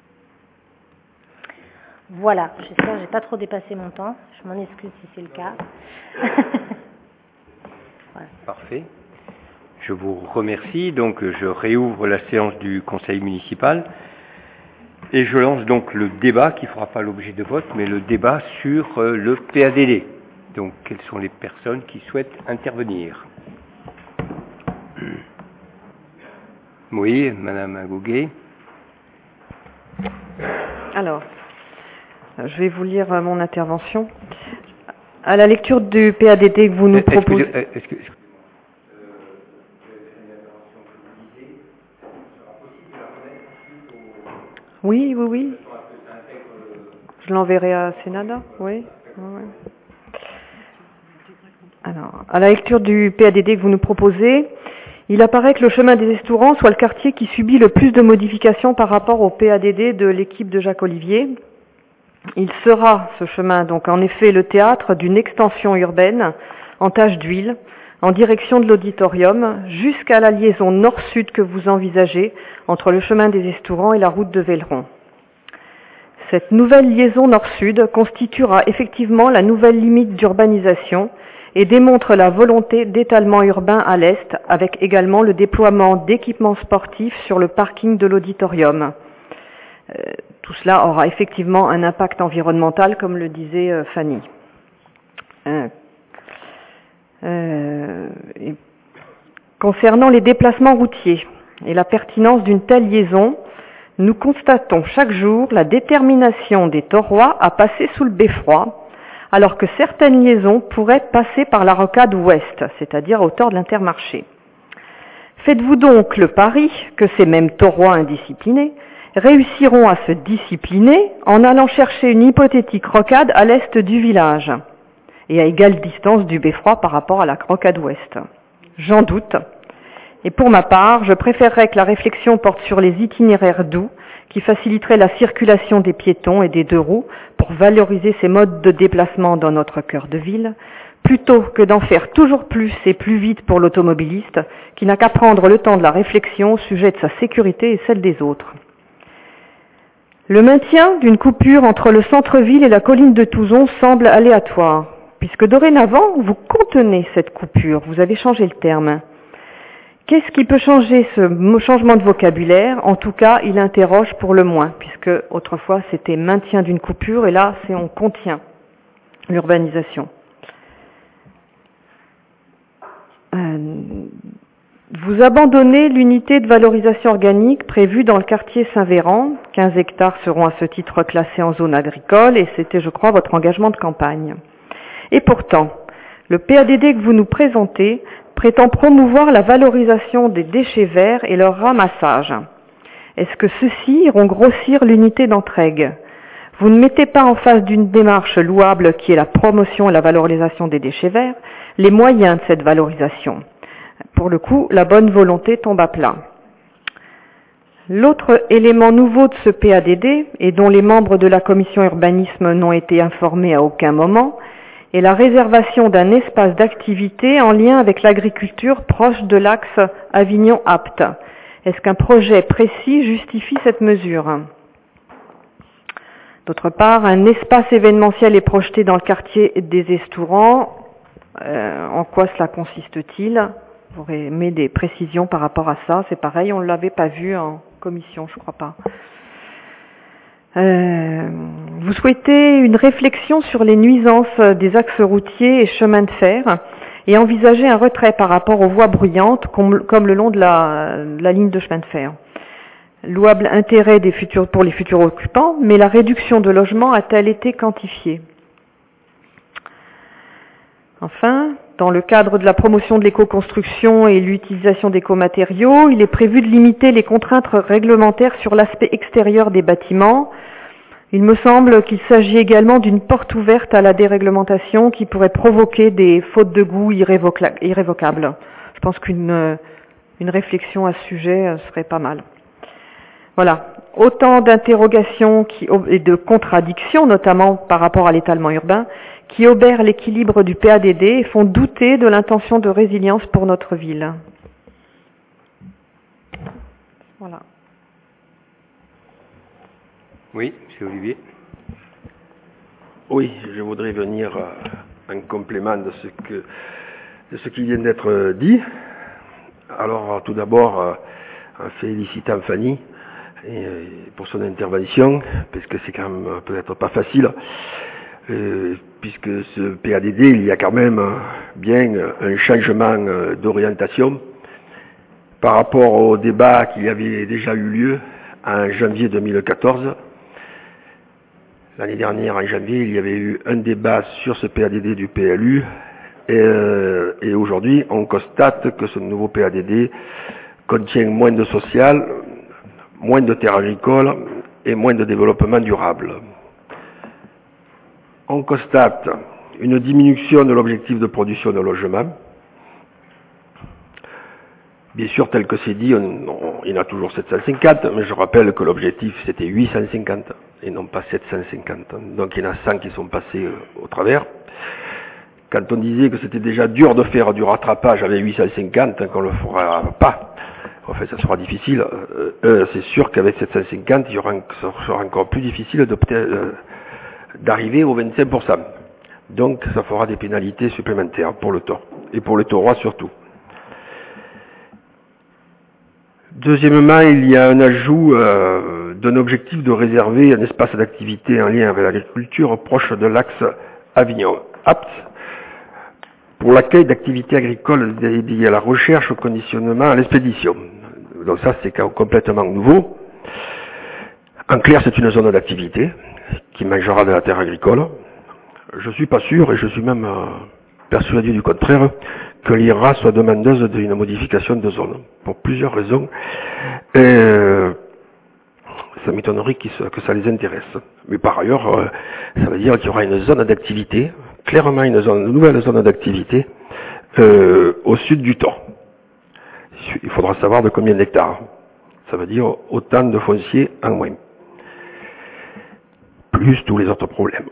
Voilà, j'espère que j'ai pas trop dépassé mon temps, je m'en excuse si c'est le cas. Voilà. Parfait. Je vous remercie. Donc, je réouvre la séance du conseil municipal et je lance donc le débat qui ne fera pas l'objet de vote, mais le débat sur euh, le P A D D. Donc, quelles sont les personnes qui souhaitent intervenir ? Oui, Madame Agouguet. Alors, je vais vous lire mon intervention. À la lecture du P A D D que vous nous proposez... Est-ce que, est-ce que... Oui, oui, oui. Je l'enverrai à Sénada, oui. oui. Alors, à la lecture du P A D D que vous nous proposez, il apparaît que le chemin des Estourants soit le quartier qui subit le plus de modifications par rapport au P A D D de l'équipe de Jacques Olivier. Il sera, ce chemin, donc en effet le théâtre d'une extension urbaine en tache d'huile, en direction de l'auditorium, jusqu'à la liaison nord-sud que vous envisagez entre le chemin des Estourans et la route de Velleron. Cette nouvelle liaison nord-sud constituera effectivement la nouvelle limite d'urbanisation et démontre la volonté d'étalement urbain à l'est, avec également le déploiement d'équipements sportifs sur le parking de l'auditorium. Euh, tout cela aura effectivement un impact environnemental, comme le disait euh, Fanny. Euh, euh, et concernant les déplacements routiers et la pertinence d'une telle liaison, nous constatons chaque jour la détermination des Taurois à passer sous le beffroi, alors que certaines liaisons pourraient passer par la rocade ouest, c'est-à-dire à hauteur de l'Intermarché. Faites-vous donc le pari que ces mêmes Taurois indisciplinés réussiront à se discipliner en allant chercher une hypothétique rocade à l'est du village et à égale distance du beffroi par rapport à la rocade ouest. J'en doute. Et pour ma part, je préférerais que la réflexion porte sur les itinéraires doux qui faciliteraient la circulation des piétons et des deux roues pour valoriser ces modes de déplacement dans notre cœur de ville, plutôt que d'en faire toujours plus et plus vite pour l'automobiliste qui n'a qu'à prendre le temps de la réflexion au sujet de sa sécurité et celle des autres. Le maintien d'une coupure entre le centre-ville et la colline de Touzon semble aléatoire, puisque dorénavant, vous contenez cette coupure, vous avez changé le terme. Qu'est-ce qui peut changer ce changement de vocabulaire? En tout cas, il interroge pour le moins, puisque autrefois c'était maintien d'une coupure, et là, c'est on contient l'urbanisation. Euh, Vous abandonnez l'unité de valorisation organique prévue dans le quartier Saint-Véran. quinze hectares seront à ce titre classés en zone agricole et c'était, je crois, votre engagement de campagne. Et pourtant, le P A D D que vous nous présentez prétend promouvoir la valorisation des déchets verts et leur ramassage. Est-ce que ceux-ci iront grossir l'unité d'entraigues? Vous ne mettez pas en face d'une démarche louable qui est la promotion et la valorisation des déchets verts les moyens de cette valorisation. Pour le coup, la bonne volonté tombe à plat. L'autre élément nouveau de ce P A D D, et dont les membres de la commission urbanisme n'ont été informés à aucun moment, est la réservation d'un espace d'activité en lien avec l'agriculture proche de l'axe Avignon-Apt. Est-ce qu'un projet précis justifie cette mesure? D'autre part, un espace événementiel est projeté dans le quartier des Estourans. Euh, en quoi cela consiste-t-il? J'aurais aimé des précisions par rapport à ça. C'est pareil, on ne l'avait pas vu en commission, je crois pas. Euh, vous souhaitez une réflexion sur les nuisances des axes routiers et chemins de fer et envisager un retrait par rapport aux voies bruyantes comme, comme le long de la, de la ligne de chemin de fer. Louable intérêt des futurs, pour les futurs occupants, mais la réduction de logements a-t-elle été quantifiée? Enfin, dans le cadre de la promotion de l'éco-construction et l'utilisation d'éco-matériaux, il est prévu de limiter les contraintes réglementaires sur l'aspect extérieur des bâtiments. Il me semble qu'il s'agit également d'une porte ouverte à la déréglementation qui pourrait provoquer des fautes de goût irrévocables. Je pense qu'une une réflexion à ce sujet serait pas mal. Voilà, autant d'interrogations qui, et de contradictions, notamment par rapport à l'étalement urbain, qui obèrent l'équilibre du P A D D et font douter de l'intention de résilience pour notre ville. Voilà. Oui, monsieur Olivier. Oui, je voudrais venir en complément de ce, que, de ce qui vient d'être dit. Alors, tout d'abord, en félicitant Fanny et pour son intervention, parce que c'est quand même peut-être pas facile, euh, puisque ce P A D D, il y a quand même bien un changement d'orientation par rapport au débat qui avait déjà eu lieu en janvier deux mille quatorze. L'année dernière, en janvier, il y avait eu un débat sur ce P A D D du P L U, et, euh, et aujourd'hui, on constate que ce nouveau P A D D contient moins de social, moins de terres agricoles et moins de développement durable. On constate une diminution de l'objectif de production de logements. Bien sûr, tel que c'est dit, on, on, il y en a toujours sept cent cinquante, mais je rappelle que l'objectif c'était huit cent cinquante et non pas sept cent cinquante. Donc il y en a cent qui sont passés euh, au travers. Quand on disait que c'était déjà dur de faire du rattrapage avec huit cent cinquante, qu'on le fera pas, en fait ça sera difficile, euh, euh, c'est sûr qu'avec sept cent cinquante, il y aura, ça sera encore plus difficile de, euh, d'arriver aux vingt-cinq pour cent. Donc ça fera des pénalités supplémentaires pour le tort, et pour le taurois surtout. Deuxièmement, il y a un ajout euh, d'un objectif de réserver un espace d'activité en lien avec l'agriculture proche de l'axe Avignon, apte pour l'accueil d'activités agricoles dédiées à la recherche, au conditionnement, à l'expédition. Donc ça, c'est complètement nouveau. En clair, c'est une zone d'activité qui mangera de la terre agricole. Je suis pas sûr, et je suis même euh, persuadé du contraire, que l'I R A soit demandeuse d'une modification de zone, pour plusieurs raisons. Et euh, ça m'étonnerait que ça les intéresse. Mais par ailleurs, euh, ça veut dire qu'il y aura une zone d'activité, clairement une, zone, une nouvelle zone d'activité, euh, au sud du Thor. Il faudra savoir de combien d'hectares. Ça veut dire autant de foncier en moins. Plus tous les autres problèmes.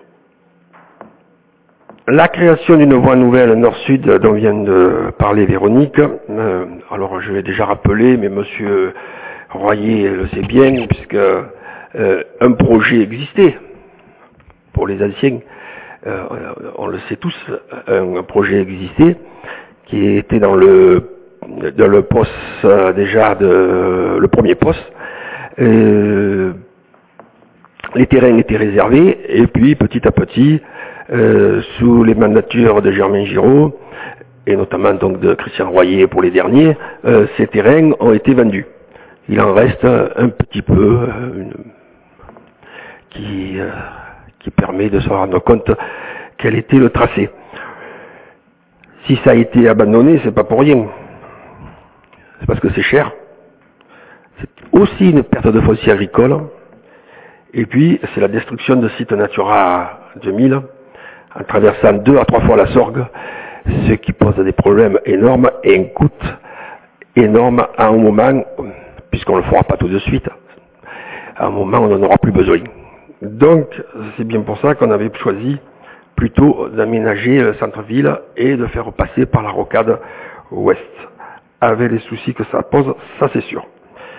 La création d'une voie nouvelle nord-sud dont vient de parler Véronique, euh, alors je l'ai déjà rappelé, mais monsieur Royer le sait bien, puisque euh, un projet existait pour les anciens, euh, on le sait tous, un projet existait qui était dans le dans le poste euh, déjà de le premier poste. Euh, les terrains étaient réservés et puis petit à petit, Euh, sous les mandatures de Germain Giraud, et notamment donc de Christian Royer pour les derniers, euh, ces terrains ont été vendus. Il en reste un petit peu euh, une, qui, euh, qui permet de se rendre compte quel était le tracé. Si ça a été abandonné, c'est pas pour rien. C'est parce que c'est cher. C'est aussi une perte de foncier agricole. Et puis, c'est la destruction de sites Natura deux mille, en traversant deux à trois fois la Sorgue, ce qui pose des problèmes énormes et un coût énorme à un moment, puisqu'on ne le fera pas tout de suite, à un moment où on n'en aura plus besoin. Donc, c'est bien pour ça qu'on avait choisi plutôt d'aménager le centre-ville et de faire passer par la rocade ouest, avec les soucis que ça pose, ça c'est sûr.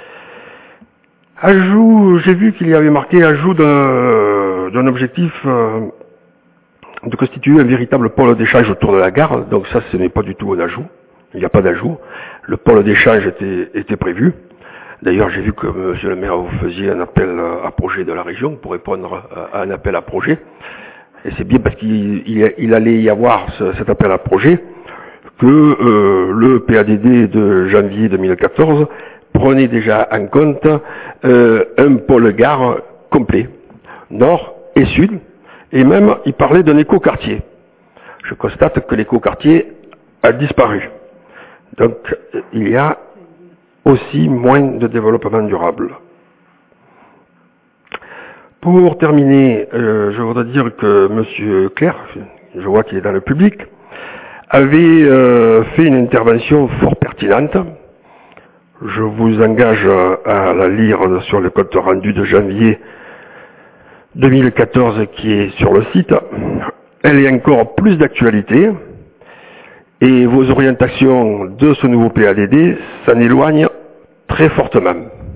Ajout, j'ai vu qu'il y avait marqué ajout d'un, d'un objectif euh, de constituer un véritable pôle d'échange autour de la gare, donc ça ce n'est pas du tout un ajout, il n'y a pas d'ajout, le pôle d'échange était, était prévu, d'ailleurs j'ai vu que monsieur le maire vous faisiez un appel à projet de la région pour répondre à un appel à projet, et c'est bien parce qu'il il, il allait y avoir ce, cet appel à projet que euh, le P A D D de janvier deux mille quatorze prenait déjà en compte euh, un pôle gare complet, nord et sud, et même il parlait d'un écoquartier. Je constate que l'écoquartier a disparu. Donc il y a aussi moins de développement durable. Pour terminer, euh, je voudrais dire que monsieur Clerc, je vois qu'il est dans le public, avait euh, fait une intervention fort pertinente. Je vous engage à la lire sur le compte rendu de janvier deux mille quatorze qui est sur le site. Elle est encore plus d'actualité et vos orientations de ce nouveau P A D D s'en éloignent très fortement.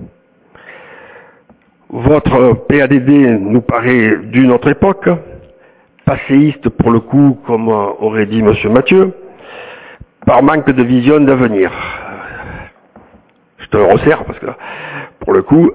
Votre P A D D nous paraît d'une autre époque, passéiste pour le coup, comme aurait dit monsieur Mathieu, par manque de vision d'avenir. Je te le resserre parce que, pour le coup,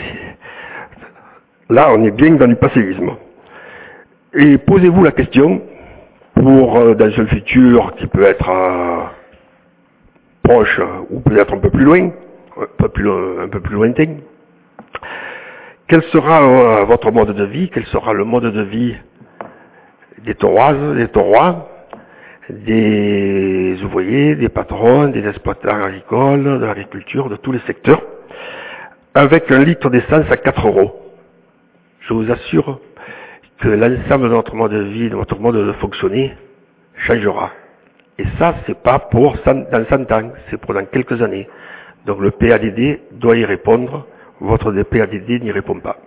là, on est bien dans du passéisme. Et posez-vous la question, pour, euh, dans un futur qui peut être euh, proche, ou peut-être un peu plus loin, un peu plus, un peu plus lointain, quel sera euh, votre mode de vie, quel sera le mode de vie des tauroises, des taurois, des ouvriers, des patrons, des exploitants agricoles, de l'agriculture, de tous les secteurs, avec un litre d'essence à quatre euros. Je vous assure que l'ensemble de notre mode de vie, de notre mode de fonctionner, changera. Et ça, c'est pas pour dans cent ans, c'est pour dans quelques années. Donc le P A D D doit y répondre. Votre P A D D n'y répond pas.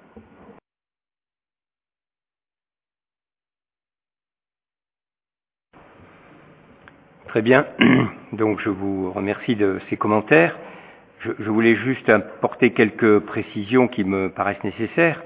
Très bien. Donc je vous remercie de ces commentaires. Je, je voulais juste apporter quelques précisions qui me paraissent nécessaires.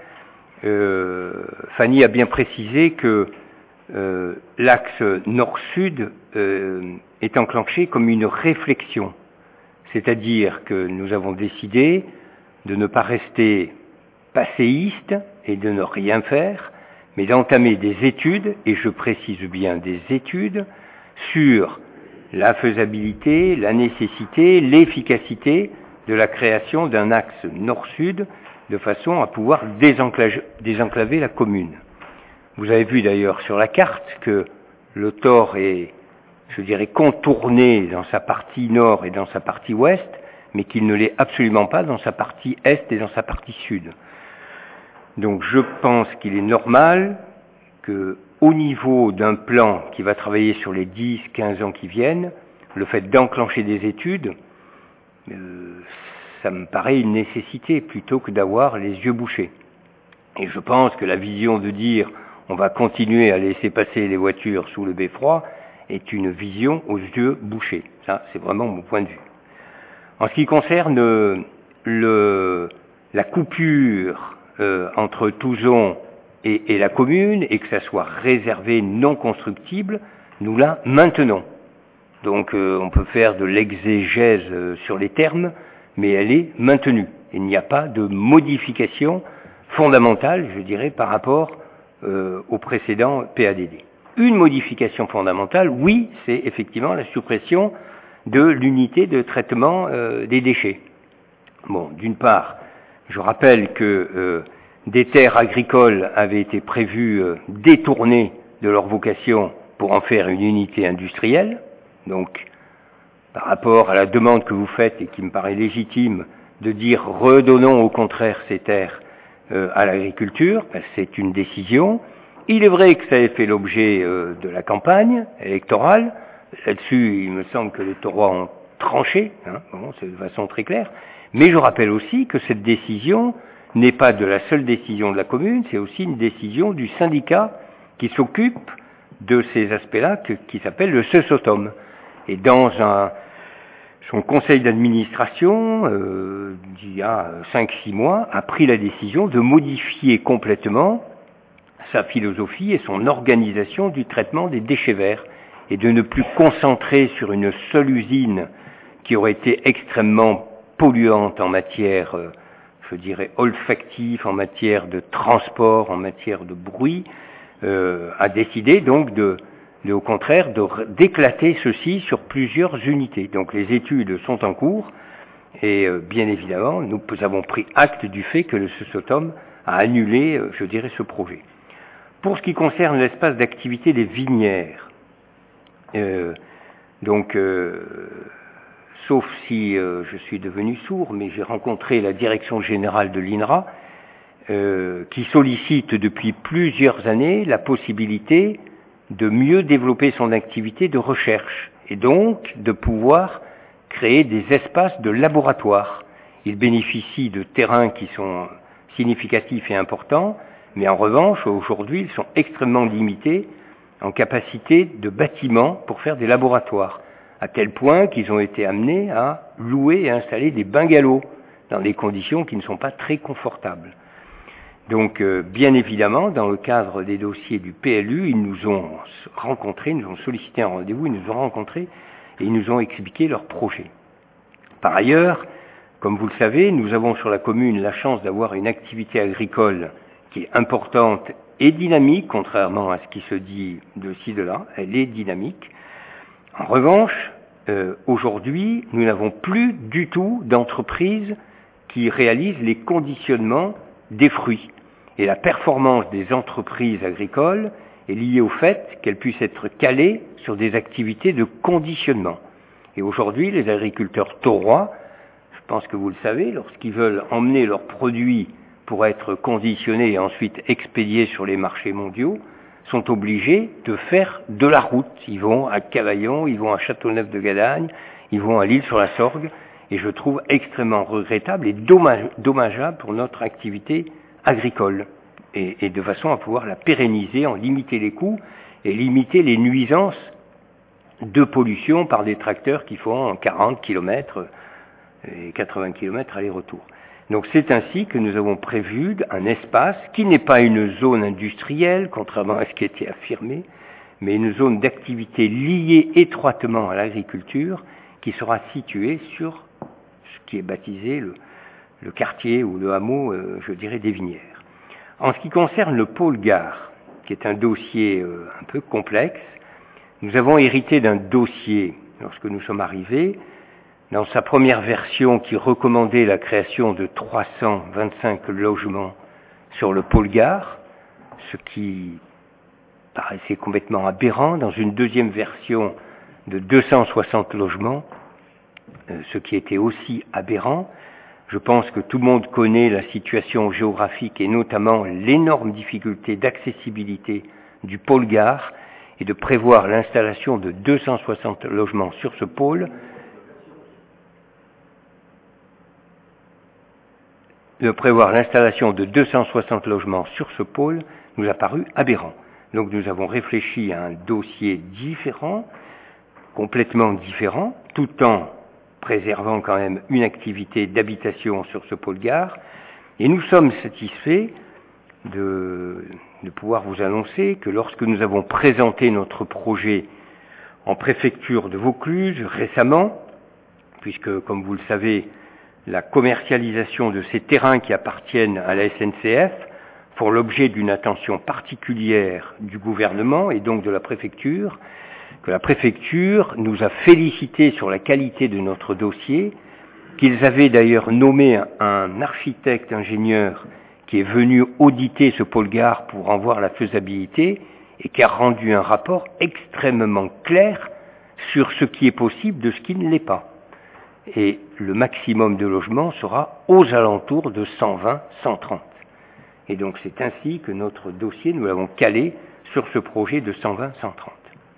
Euh, Fanny a bien précisé que euh, l'axe nord-sud euh, est enclenché comme une réflexion. C'est-à-dire que nous avons décidé de ne pas rester passéistes et de ne rien faire, mais d'entamer des études, et je précise bien des études, sur la faisabilité, la nécessité, l'efficacité de la création d'un axe nord-sud de façon à pouvoir désenclaver, désenclaver la commune. Vous avez vu d'ailleurs sur la carte que le Thor est, je dirais, contourné dans sa partie nord et dans sa partie ouest, mais qu'il ne l'est absolument pas dans sa partie est et dans sa partie sud. Donc je pense qu'il est normal que, au niveau d'un plan qui va travailler sur les dix à quinze ans qui viennent, le fait d'enclencher des études, euh, ça me paraît une nécessité plutôt que d'avoir les yeux bouchés. Et je pense que la vision de dire on va continuer à laisser passer les voitures sous le beffroi est une vision aux yeux bouchés. Ça, c'est vraiment mon point de vue. En ce qui concerne le, la coupure euh, entre Touzon et, et la commune, et que ça soit réservé non constructible, nous la maintenons. Donc euh, on peut faire de l'exégèse euh, sur les termes, mais elle est maintenue. Il n'y a pas de modification fondamentale, je dirais, par rapport euh, au précédent P A D D. Une modification fondamentale, oui, c'est effectivement la suppression de l'unité de traitement euh, des déchets. Bon, d'une part, je rappelle que euh, des terres agricoles avaient été prévues euh, détournées de leur vocation pour en faire une unité industrielle. Donc, par rapport à la demande que vous faites et qui me paraît légitime de dire redonnons au contraire ces terres euh, à l'agriculture, ben, c'est une décision. Il est vrai que ça ait fait l'objet euh, de la campagne électorale. Là-dessus, il me semble que les taurois ont tranché, hein, bon, c'est de façon très claire. Mais je rappelle aussi que cette décision n'est pas de la seule décision de la commune, c'est aussi une décision du syndicat qui s'occupe de ces aspects-là, que, qui s'appelle le SESOTOM. Et dans un, son conseil d'administration, euh, il y a cinq six mois, a pris la décision de modifier complètement sa philosophie et son organisation du traitement des déchets verts, et de ne plus concentrer sur une seule usine qui aurait été extrêmement polluante en matière, euh, je dirais, olfactive, en matière de transport, en matière de bruit, euh, a décidé donc de, de au contraire, de, d'éclater ceci sur plusieurs unités. Donc les études sont en cours, et euh, bien évidemment, nous avons pris acte du fait que le SESOTOM a annulé, euh, je dirais, ce projet. Pour ce qui concerne l'espace d'activité des vinières, euh, donc, euh, sauf si euh, je suis devenu sourd, mais j'ai rencontré la direction générale de l'INRA, euh, qui sollicite depuis plusieurs années la possibilité de mieux développer son activité de recherche, et donc de pouvoir créer des espaces de laboratoire. Il bénéficie de terrains qui sont significatifs et importants, mais en revanche, aujourd'hui, ils sont extrêmement limités en capacité de bâtiments pour faire des laboratoires, à tel point qu'ils ont été amenés à louer et installer des bungalows dans des conditions qui ne sont pas très confortables. Donc, euh, bien évidemment, dans le cadre des dossiers du P L U, ils nous ont rencontrés, ils nous ont sollicité un rendez-vous, ils nous ont rencontrés et ils nous ont expliqué leur projet. Par ailleurs, comme vous le savez, nous avons sur la commune la chance d'avoir une activité agricole qui est importante et dynamique, contrairement à ce qui se dit de ci, de là, elle est dynamique. En revanche, euh, aujourd'hui, nous n'avons plus du tout d'entreprises qui réalisent les conditionnements des fruits. Et la performance des entreprises agricoles est liée au fait qu'elles puissent être calées sur des activités de conditionnement. Et aujourd'hui, les agriculteurs taurois, je pense que vous le savez, lorsqu'ils veulent emmener leurs produits pour être conditionnés et ensuite expédiés sur les marchés mondiaux, sont obligés de faire de la route. Ils vont à Cavaillon, ils vont à Châteauneuf-de-Gadagne, ils vont à l'Île-sur-la-Sorgue, et je trouve extrêmement regrettable et dommage, dommageable pour notre activité agricole, et, et de façon à pouvoir la pérenniser, en limiter les coûts et limiter les nuisances de pollution par des tracteurs qui font quarante kilomètres et quatre-vingts kilomètres aller-retour. Donc c'est ainsi que nous avons prévu un espace qui n'est pas une zone industrielle, contrairement à ce qui était affirmé, mais une zone d'activité liée étroitement à l'agriculture qui sera située sur ce qui est baptisé le, le quartier ou le hameau, euh, je dirais, des Vinières. En ce qui concerne le pôle gare, qui est un dossier euh, un peu complexe, nous avons hérité d'un dossier, lorsque nous sommes arrivés, dans sa première version qui recommandait la création de trois cent vingt-cinq logements sur le pôle gare, ce qui paraissait complètement aberrant, dans une deuxième version de deux cent soixante logements, euh, ce qui était aussi aberrant. Je pense que tout le monde connaît la situation géographique et notamment l'énorme difficulté d'accessibilité du pôle gare, et de prévoir l'installation de deux cent soixante logements sur ce pôle, de prévoir l'installation de deux cent soixante logements sur ce pôle nous a paru aberrant. Donc nous avons réfléchi à un dossier différent, complètement différent, tout en préservant quand même une activité d'habitation sur ce pôle gare, et nous sommes satisfaits de, de pouvoir vous annoncer que lorsque nous avons présenté notre projet en préfecture de Vaucluse récemment, puisque comme vous le savez, la commercialisation de ces terrains qui appartiennent à la S N C F font l'objet d'une attention particulière du gouvernement et donc de la préfecture, que la préfecture nous a félicité sur la qualité de notre dossier, qu'ils avaient d'ailleurs nommé un architecte ingénieur qui est venu auditer ce pôle gare pour en voir la faisabilité et qui a rendu un rapport extrêmement clair sur ce qui est possible de ce qui ne l'est pas. Et le maximum de logements sera aux alentours de cent vingt à cent trente. Et donc c'est ainsi que notre dossier, nous l'avons calé sur ce projet de cent vingt à cent trente.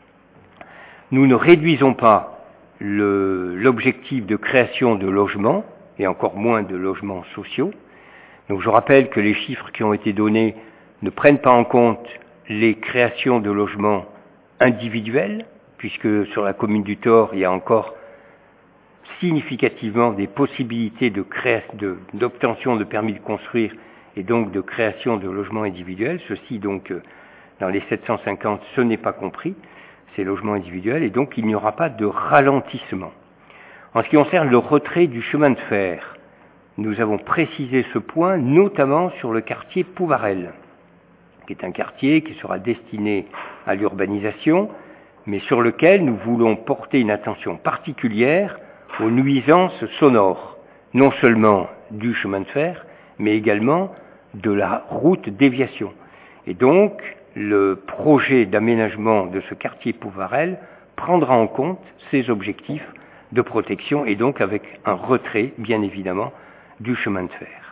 Nous ne réduisons pas le, l'objectif de création de logements, et encore moins de logements sociaux. Donc je rappelle que les chiffres qui ont été donnés ne prennent pas en compte les créations de logements individuels, puisque sur la commune du Thor, il y a encore significativement des possibilités de créa- de, d'obtention de permis de construire et donc de création de logements individuels. Ceci donc, dans les sept cent cinquante, ce n'est pas compris, ces logements individuels, et donc il n'y aura pas de ralentissement. En ce qui concerne le retrait du chemin de fer, nous avons précisé ce point, notamment sur le quartier Pouvarel, qui est un quartier qui sera destiné à l'urbanisation, mais sur lequel nous voulons porter une attention particulière aux nuisances sonores, non seulement du chemin de fer, mais également de la route déviation. Et donc, le projet d'aménagement de ce quartier Pouvarel prendra en compte ces objectifs de protection et donc avec un retrait, bien évidemment, du chemin de fer.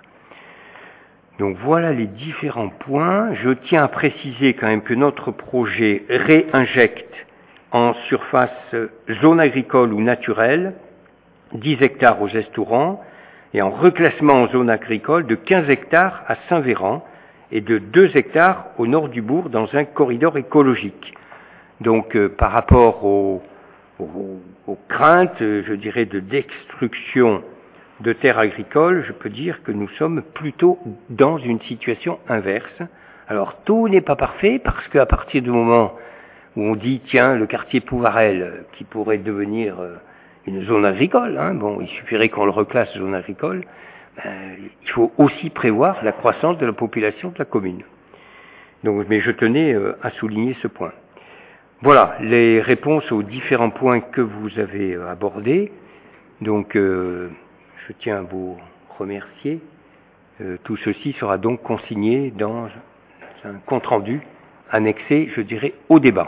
Donc voilà les différents points. Je tiens à préciser quand même que notre projet réinjecte en surface zone agricole ou naturelle dix hectares aux Estourans et en reclassement en zone agricole de quinze hectares à Saint-Véran et de deux hectares au nord du bourg dans un corridor écologique. Donc euh, par rapport aux, aux, aux craintes, je dirais, de destruction de terres agricoles, je peux dire que nous sommes plutôt dans une situation inverse. Alors tout n'est pas parfait parce qu'à partir du moment où on dit tiens le quartier Pouvarel qui pourrait devenir euh, une zone agricole, hein, bon il suffirait qu'on le reclasse zone agricole, ben, il faut aussi prévoir la croissance de la population de la commune. Donc, mais je tenais euh, à souligner ce point. Voilà les réponses aux différents points que vous avez euh, abordés. Donc euh, je tiens à vous remercier. Euh, tout ceci sera donc consigné dans un compte-rendu annexé, je dirais, au débat.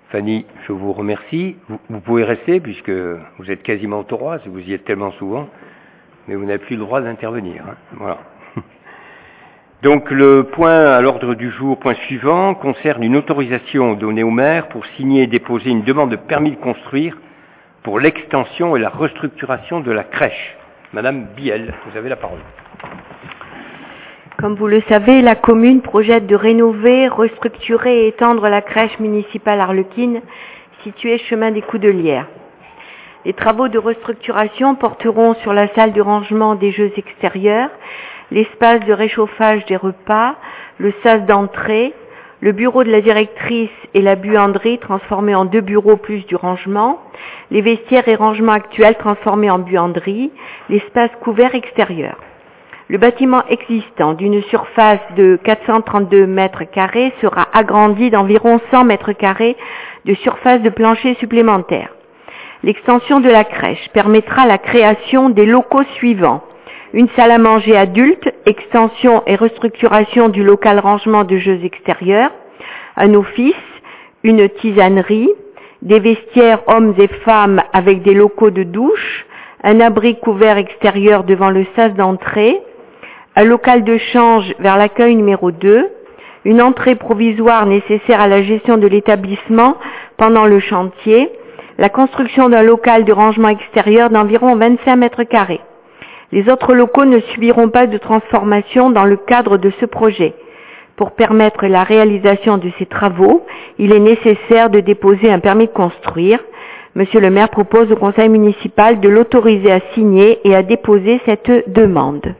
Fanny, je vous remercie. Vous, vous pouvez rester puisque vous êtes quasiment au taurois, vous y êtes tellement souvent, mais vous n'avez plus le droit d'intervenir. Hein. Voilà. Donc le point à l'ordre du jour, point suivant, concerne une autorisation donnée au maire pour signer et déposer une demande de permis de construire pour l'extension et la restructuration de la crèche. Madame Biel, vous avez la parole. Comme vous le savez, la commune projette de rénover, restructurer et étendre la crèche municipale Arlequine, située chemin des Coudelières. Les travaux de restructuration porteront sur la salle de rangement des jeux extérieurs, l'espace de réchauffage des repas, le sas d'entrée, le bureau de la directrice et la buanderie transformés en deux bureaux plus du rangement, les vestiaires et rangements actuels transformés en buanderie, l'espace couvert extérieur. Le bâtiment existant d'une surface de quatre cent trente-deux mètres carrés sera agrandi d'environ cent mètres carrés de surface de plancher supplémentaire. L'extension de la crèche permettra la création des locaux suivants. Une salle à manger adulte, extension et restructuration du local rangement de jeux extérieurs, un office, une tisanerie, des vestiaires hommes et femmes avec des locaux de douche, un abri couvert extérieur devant le sas d'entrée, un local de change vers l'accueil numéro deux, une entrée provisoire nécessaire à la gestion de l'établissement pendant le chantier, la construction d'un local de rangement extérieur d'environ vingt-cinq mètres carrés. Les autres locaux ne subiront pas de transformation dans le cadre de ce projet. Pour permettre la réalisation de ces travaux, il est nécessaire de déposer un permis de construire. Monsieur le maire propose au conseil municipal de l'autoriser à signer et à déposer cette demande.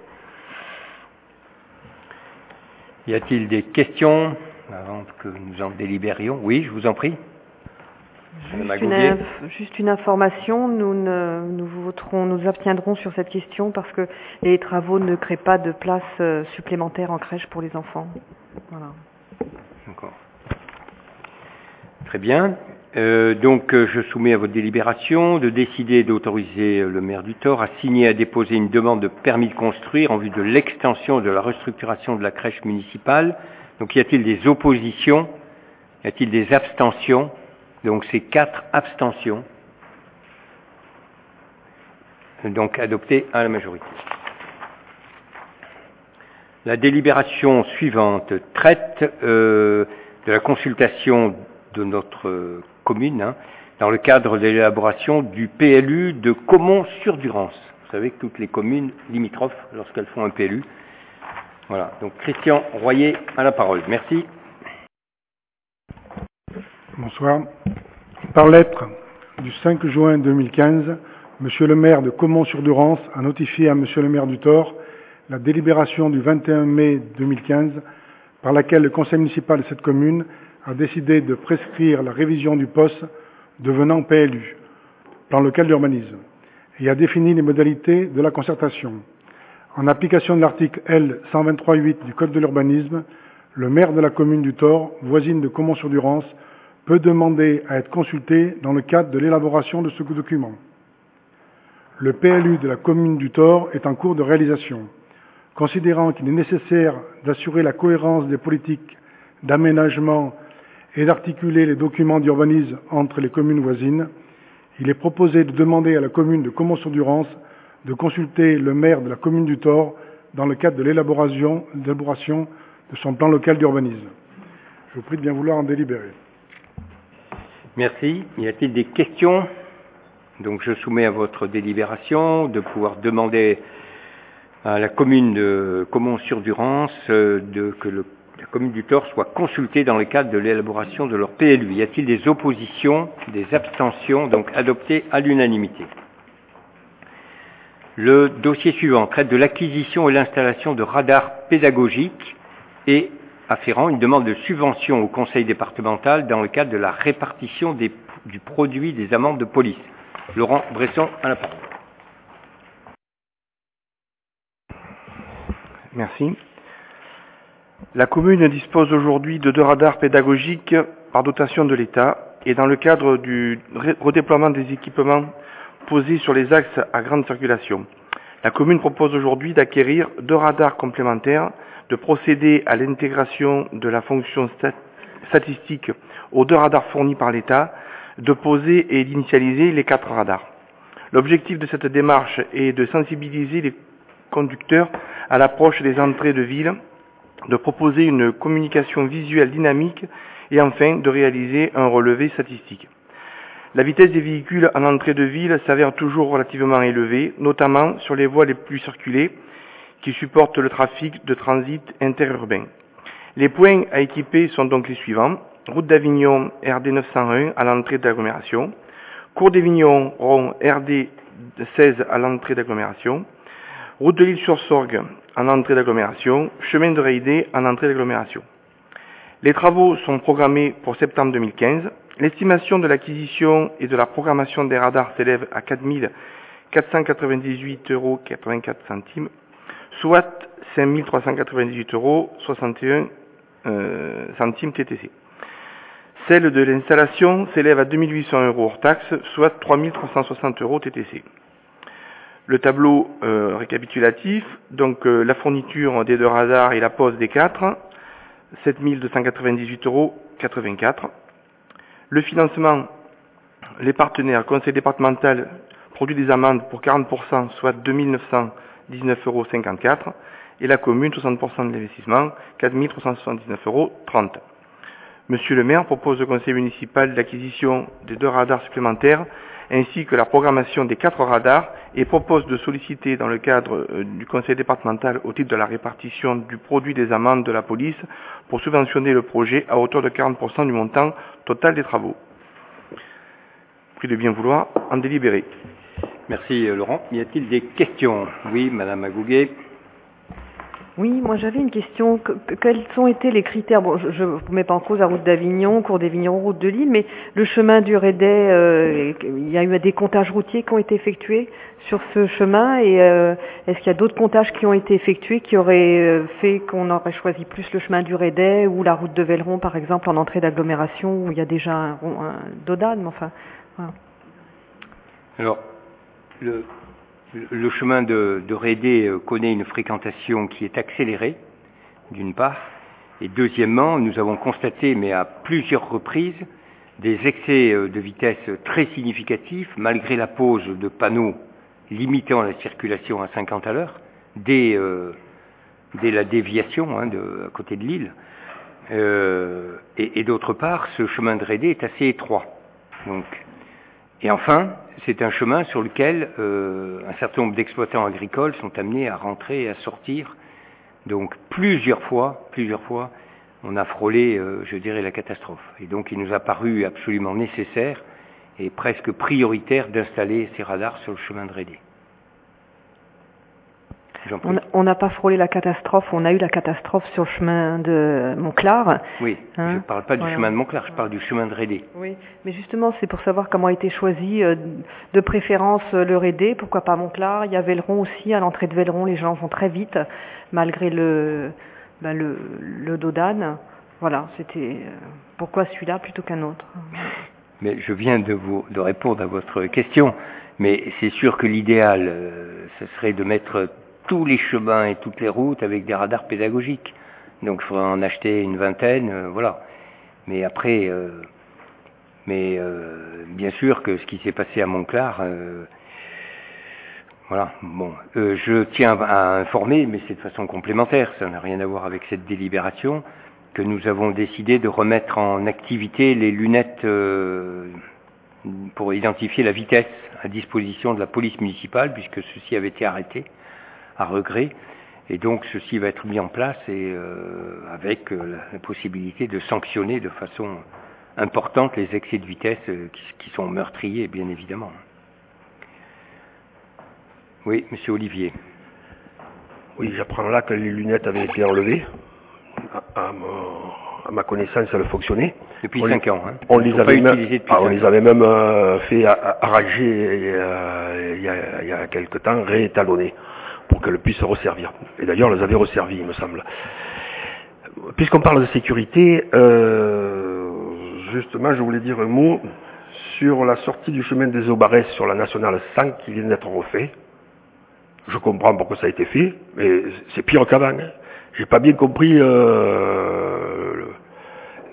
Y a-t-il des questions avant que nous en délibérions? Oui, je vous en prie. Juste une, inf, juste une information, nous, ne, nous voterons, nous abstiendrons sur cette question parce que les travaux ne créent pas de place euh, supplémentaire en crèche pour les enfants. Voilà. D'accord. Très bien. Euh, donc, euh, je soumets à votre délibération de décider d'autoriser le maire du Thor à signer et à déposer une demande de permis de construire en vue de l'extension de la restructuration de la crèche municipale. Donc, y a-t-il des oppositions? Y a-t-il des abstentions? Donc, c'est quatre abstentions. Donc, adopté à la majorité. La délibération suivante traite euh, de la consultation de notre euh, commune hein, dans le cadre de l'élaboration du P L U de Caumont-sur-Durance. Vous savez que toutes les communes limitrophes, lorsqu'elles font un P L U. Voilà. Donc, Christian Royer a la parole. Merci. Bonsoir. Par lettre du cinq juin deux mille quinze, Monsieur le maire de Caumont-sur-Durance a notifié à Monsieur le maire du Thor la délibération du vingt et un mai deux mille quinze par laquelle le conseil municipal de cette commune a décidé de prescrire la révision du P O S devenant P L U, plan local d'urbanisme, et a défini les modalités de la concertation. En application de l'article L cent vingt-trois point huit du Code de l'urbanisme, le maire de la commune du Thor, voisine de Caumont-sur-Durance, peut demander à être consulté dans le cadre de l'élaboration de ce document. Le P L U de la commune du Thor est en cours de réalisation. Considérant qu'il est nécessaire d'assurer la cohérence des politiques d'aménagement et d'articuler les documents d'urbanisme entre les communes voisines, il est proposé de demander à la commune de Caumont-sur-Durance de consulter le maire de la commune du Thor dans le cadre de l'élaboration de son plan local d'urbanisme. Je vous prie de bien vouloir en délibérer. Merci. Y a-t-il des questions? Donc je soumets à votre délibération de pouvoir demander à la commune de Caumont-sur-Durance euh, de, que le, la commune du Thor soit consultée dans le cadre de l'élaboration de leur P L U. Y a-t-il des oppositions, des abstentions, donc adoptées à l'unanimité? Le dossier suivant traite de l'acquisition et l'installation de radars pédagogiques et afférent une demande de subvention au conseil départemental dans le cadre de la répartition des, du produit des amendes de police. Laurent Bresson à la parole. Merci. La commune dispose aujourd'hui de deux radars pédagogiques par dotation de l'État et dans le cadre du redéploiement des équipements posés sur les axes à grande circulation. La commune propose aujourd'hui d'acquérir deux radars complémentaires, de procéder à l'intégration de la fonction stat statistique aux deux radars fournis par l'État, de poser et d'initialiser les quatre radars. L'objectif de cette démarche est de sensibiliser les conducteurs à l'approche des entrées de ville, de proposer une communication visuelle dynamique et enfin de réaliser un relevé statistique. La vitesse des véhicules en entrée de ville s'avère toujours relativement élevée, notamment sur les voies les plus circulées qui supportent le trafic de transit interurbain. Les points à équiper sont donc les suivants. Route d'Avignon R D neuf cent un à l'entrée de l'agglomération, Cours d'Avignon rond R D seize à l'entrée d'agglomération, route de l'Île-sur-Sorgue en entrée d'agglomération, chemin de Reydé en entrée d'agglomération. Les travaux sont programmés pour septembre deux mille quinze. L'estimation de l'acquisition et de la programmation des radars s'élève à quatre mille quatre cent quatre-vingt-dix-huit euros quatre-vingt-quatre centimes, soit cinq mille trois cent quatre-vingt-dix-huit euros soixante et un euh, centimes T T C. Celle de l'installation s'élève à deux mille huit cents euros hors taxe, soit trois mille trois cent soixante euros T T C. Le tableau euh, récapitulatif, donc euh, la fourniture des deux radars et la pose des quatre, sept mille deux cent quatre-vingt-dix-huit euros quatre-vingt-quatre. Le financement, les partenaires, conseil départemental, produit des amendes pour quarante pour cent, soit deux mille neuf cent dix-neuf euros cinquante-quatre, et la commune, soixante pour cent de l'investissement, quatre mille trois cent soixante-dix-neuf euros trente. Monsieur le maire propose au conseil municipal l'acquisition des deux radars supplémentaires ainsi que la programmation des quatre radars et propose de solliciter dans le cadre euh, du conseil départemental au titre de la répartition du produit des amendes de la police pour subventionner le projet à hauteur de quarante pour cent du montant total des travaux. Prie de bien vouloir en délibérer. Merci Laurent. Y a-t-il des questions? Oui, Madame Agouguet. Oui, moi j'avais une question. Que, quels ont été les critères? Bon, je ne mets pas en cause la route d'Avignon, cours d'Avignon, route de Lille, mais le chemin du Reydé, euh, il y a eu des comptages routiers qui ont été effectués sur ce chemin et euh, est-ce qu'il y a d'autres comptages qui ont été effectués qui auraient euh, fait qu'on aurait choisi plus le chemin du Reydé ou la route de Velleron, par exemple, en entrée d'agglomération où il y a déjà un, un dodane, enfin, voilà. Alors, le... Le chemin de, de Reydé connaît une fréquentation qui est accélérée, d'une part, et deuxièmement, nous avons constaté, mais à plusieurs reprises, des excès de vitesse très significatifs, malgré la pose de panneaux limitant la circulation à cinquante à l'heure, dès, euh, dès la déviation hein, de, à côté de Lille. Euh, et, et d'autre part, ce chemin de Reydé est assez étroit. Donc, et enfin, c'est un chemin sur lequel euh, un certain nombre d'exploitants agricoles sont amenés à rentrer et à sortir. Donc plusieurs fois, plusieurs fois, on a frôlé, euh, je dirais, la catastrophe. Et donc il nous a paru absolument nécessaire et presque prioritaire d'installer ces radars sur le chemin de Reydé. On n'a pas frôlé la catastrophe, on a eu la catastrophe sur le chemin de Monclar. Oui, hein, je ne parle pas du voilà. chemin de Monclar, je parle du chemin de Reydé. Oui, mais justement, c'est pour savoir comment a été choisi, euh, de préférence le Reydé, pourquoi pas Monclar. Il y a Velleron aussi, à l'entrée de Velleron, les gens vont très vite, malgré le, ben le, le dodane. Voilà, c'était euh, pourquoi celui-là plutôt qu'un autre. Mais je viens de vous de répondre à votre question, mais c'est sûr que l'idéal, euh, ce serait de mettre tous les chemins et toutes les routes avec des radars pédagogiques. Donc il faudrait en acheter une vingtaine, euh, voilà. Mais après, euh, mais euh, bien sûr que ce qui s'est passé à Monclar, euh, voilà, bon, euh, je tiens à informer, mais c'est de façon complémentaire, ça n'a rien à voir avec cette délibération, que nous avons décidé de remettre en activité les lunettes euh, pour identifier la vitesse à disposition de la police municipale, puisque ceci avait été arrêté à regret, et donc ceci va être mis en place et euh, avec euh, la possibilité de sanctionner de façon importante les excès de vitesse euh, qui, qui sont meurtriers, bien évidemment. Oui, Monsieur Olivier. Oui, j'apprends là que les lunettes avaient été enlevées. À, à, à ma connaissance, elles fonctionnaient. Depuis on cinq les, ans. Hein. On, les avait, même, ah, on les avait même euh, fait arranger euh, il, y a, il y a quelque temps, réétalonner, pour qu'elles puissent resservir. Et d'ailleurs, elles les avaient resservies, il me semble. Puisqu'on parle de sécurité, euh, justement, je voulais dire un mot sur la sortie du chemin des Aubarès sur la nationale cent qui vient d'être refait. Je comprends pourquoi ça a été fait, mais c'est pire qu'avant. Hein. J'ai pas bien compris euh,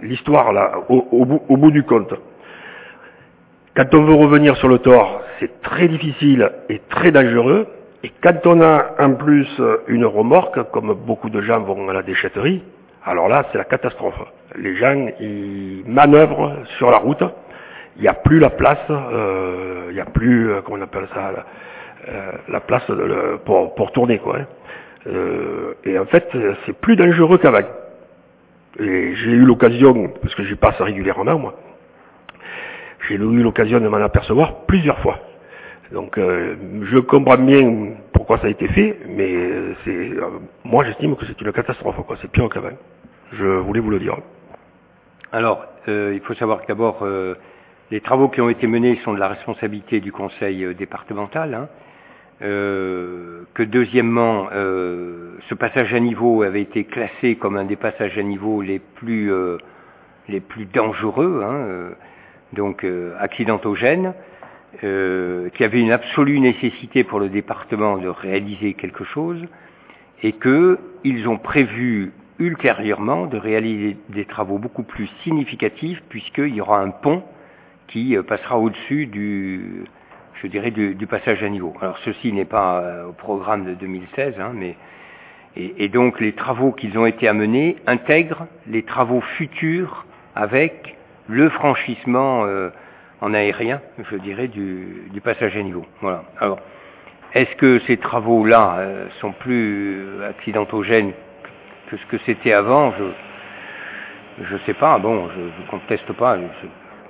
l'histoire là, au, au, bout, au bout du compte, quand on veut revenir sur le tort, c'est très difficile et très dangereux. Et quand on a en plus une remorque, comme beaucoup de gens vont à la déchetterie, alors là, c'est la catastrophe. Les gens, ils manœuvrent sur la route. Il n'y a plus la place, euh, il n'y a plus, euh, comment on appelle ça, la, euh, la place de, pour, pour tourner, quoi. Hein. Euh, et en fait, c'est plus dangereux qu'avant. Et j'ai eu l'occasion, parce que j'y passe régulièrement, moi, j'ai eu l'occasion de m'en apercevoir plusieurs fois. Donc, euh, je comprends bien pourquoi ça a été fait, mais c'est, euh, moi, j'estime que c'est une catastrophe, quoi. C'est pire qu'avant. Je voulais vous le dire. Alors, euh, il faut savoir que d'abord, euh, les travaux qui ont été menés sont de la responsabilité du conseil euh, départemental, hein, euh, que deuxièmement, euh, ce passage à niveau avait été classé comme un des passages à niveau les plus, euh, les plus dangereux, hein, euh, donc euh, accidentogènes, euh, qu'il y avait une absolue nécessité pour le département de réaliser quelque chose, et qu'ils ont prévu ultérieurement de réaliser des travaux beaucoup plus significatifs, puisqu'il y aura un pont qui passera au-dessus du, je dirais, du, du passage à niveau. Alors ceci n'est pas euh, au programme de deux mille seize, hein, mais et, et donc les travaux qu'ils ont été amenés intègrent les travaux futurs avec le franchissement euh, en aérien, je dirais, du, du passage à niveau. Voilà. Alors, est-ce que ces travaux-là euh, sont plus accidentogènes que ce que c'était avant? Je je sais pas. Bon, je ne conteste pas. Je,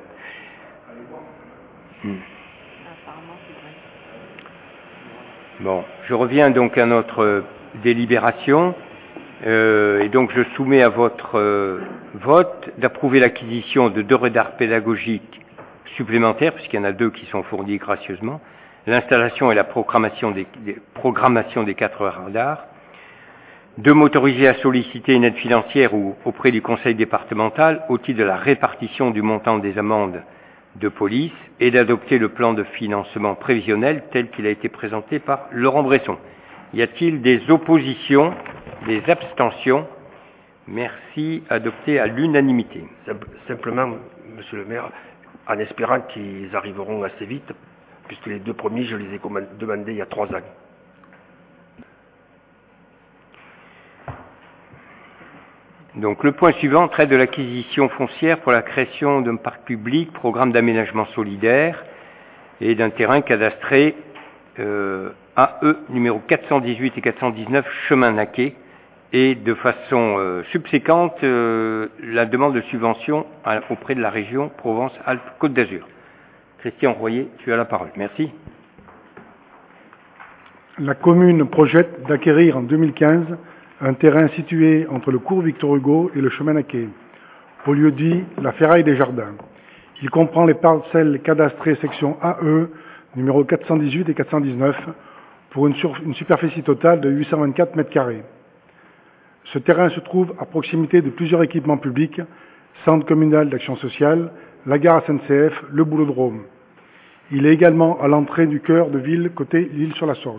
Hmm. Bon, je reviens donc à notre délibération euh, et donc je soumets à votre euh, vote d'approuver l'acquisition de deux radars pédagogiques supplémentaires, puisqu'il y en a deux qui sont fournis gracieusement, l'installation et la programmation des, des, programmation des quatre radars, de m'autoriser à solliciter une aide financière ou, auprès du conseil départemental au titre de la répartition du montant des amendes de police et d'adopter le plan de financement prévisionnel tel qu'il a été présenté par Laurent Bresson. Y a-t-il des oppositions, des abstentions? Merci, adopté à l'unanimité. Simplement, monsieur le maire, en espérant qu'ils arriveront assez vite, puisque les deux premiers, je les ai demandés il y a trois ans. Donc le point suivant traite de l'acquisition foncière pour la création d'un parc public, programme d'aménagement solidaire et d'un terrain cadastré euh, A E numéro quatre cent dix-huit et quatre cent dix-neuf chemin Naquet, et de façon euh, subséquente euh, la demande de subvention à, auprès de la région Provence-Alpes-Côte d'Azur. Christian Royer, tu as la parole. Merci. La commune projette d'acquérir en deux mille quinze un terrain situé entre le cours Victor Hugo et le chemin Naquet, au lieu dit la Ferraille des Jardins. Il comprend les parcelles cadastrées section A E, numéro quatre cent dix-huit et quatre cent dix-neuf, pour une, sur, une superficie totale de huit cent vingt-quatre mètres carrés. Ce terrain se trouve à proximité de plusieurs équipements publics, centre communal d'action sociale, la gare S N C F, le boulodrome. Il est également à l'entrée du cœur de ville, côté l'Île-sur-la-Sorgue.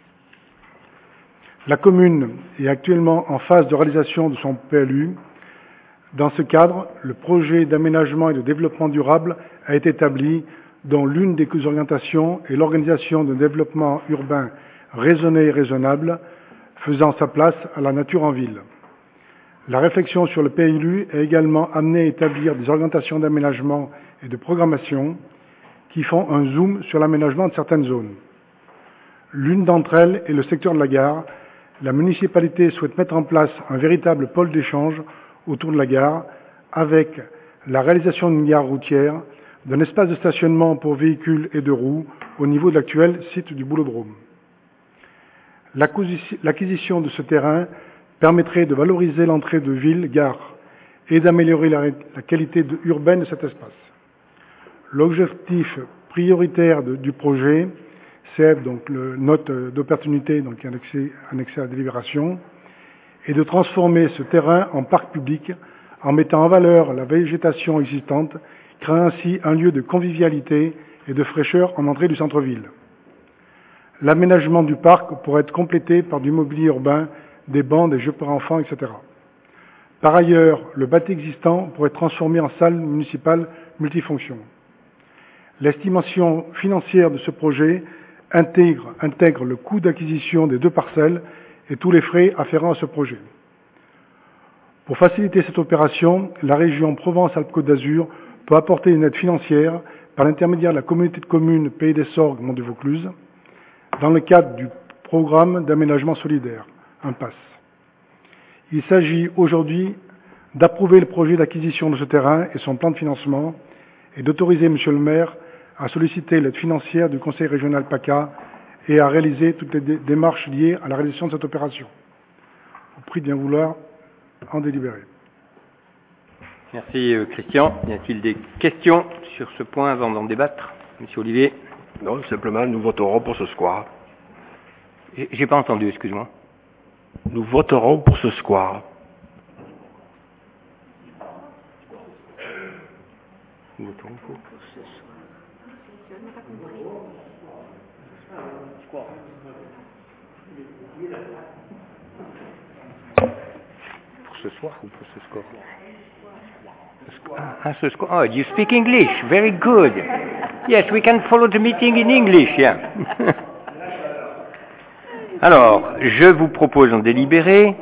La commune est actuellement en phase de réalisation de son P L U. Dans ce cadre, le projet d'aménagement et de développement durable a été établi, dont l'une des orientations est l'organisation d'un développement urbain raisonné et raisonnable, faisant sa place à la nature en ville. La réflexion sur le P L U est également amenée à établir des orientations d'aménagement et de programmation qui font un zoom sur l'aménagement de certaines zones. L'une d'entre elles est le secteur de la gare. La municipalité souhaite mettre en place un véritable pôle d'échange autour de la gare, avec la réalisation d'une gare routière, d'un espace de stationnement pour véhicules et de roues au niveau de l'actuel site du boulodrome. L'acquisition de ce terrain permettrait de valoriser l'entrée de ville-gare et d'améliorer la, la qualité de, urbaine de cet espace. L'objectif prioritaire de, du projet, C F, donc le note d'opportunité, donc annexé, annexé à la délibération, est de transformer ce terrain en parc public en mettant en valeur la végétation existante, créant ainsi un lieu de convivialité et de fraîcheur en entrée du centre-ville. L'aménagement du parc pourrait être complété par du mobilier urbain, des bancs, des jeux pour enfants, et cetera. Par ailleurs, le bâti existant pourrait être transformé en salle municipale multifonction. L'estimation financière de ce projet intègre, intègre le coût d'acquisition des deux parcelles et tous les frais afférents à ce projet. Pour faciliter cette opération, la région Provence-Alpes-Côte d'Azur peut apporter une aide financière par l'intermédiaire de la communauté de communes Pays des Sorgues Mont de Vaucluse dans le cadre du programme d'aménagement solidaire, un P A S. Il s'agit aujourd'hui d'approuver le projet d'acquisition de ce terrain et son plan de financement et d'autoriser Monsieur le maire à solliciter l'aide financière du Conseil régional PACA et à réaliser toutes les dé démarches liées à la réalisation de cette opération. Je vous prie de bien vouloir en délibérer. Merci Christian. Y a-t-il des questions sur ce point avant d'en débattre? Monsieur Olivier? Non, simplement nous voterons pour ce square. J'ai pas entendu, excuse-moi. Nous voterons pour ce square. Nous voterons pour ce square. Pour ce soir ou pour ce score? Ah, ce score. Oh, you speak English. Very good. Yes, we can follow the meeting in English, yeah. Alors, je vous propose en délibéré.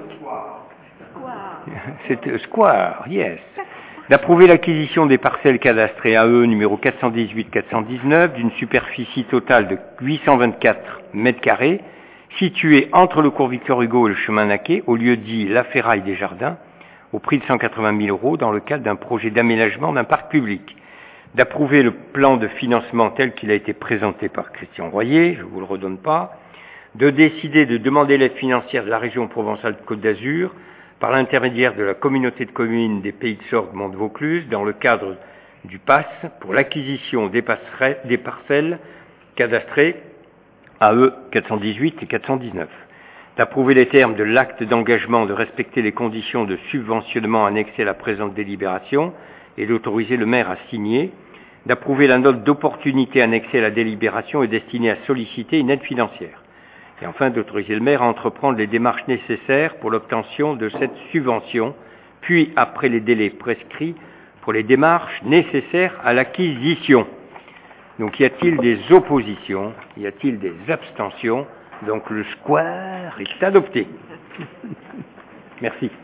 C'est square, yes. D'approuver l'acquisition des parcelles cadastrées A E numéro quatre cent dix-huit quatre cent dix-neuf d'une superficie totale de huit cent vingt-quatre mètres carrés, située entre le cours Victor Hugo et le chemin Naquet, au lieu dit La Ferraille des Jardins, au prix de cent quatre-vingt mille euros dans le cadre d'un projet d'aménagement d'un parc public. D'approuver le plan de financement tel qu'il a été présenté par Christian Royer, je ne vous le redonne pas. De décider de demander l'aide financière de la région Provence-Alpes-Côte d'Azur par l'intermédiaire de la communauté de communes des Pays de Sorgues Mont de Vaucluse dans le cadre du P A S pour l'acquisition des, des parcelles cadastrées A E quatre cent dix-huit et quatre cent dix-neuf. D'approuver les termes de l'acte d'engagement de respecter les conditions de subventionnement annexées à la présente délibération et d'autoriser le maire à signer. D'approuver la note d'opportunité annexée à la délibération et destinée à solliciter une aide financière. Et enfin, d'autoriser le maire à entreprendre les démarches nécessaires pour l'obtention de cette subvention, puis, après les délais prescrits, pour les démarches nécessaires à l'acquisition. Donc, y a-t-il des oppositions? Y a-t-il des abstentions? Donc, le square est adopté. Merci.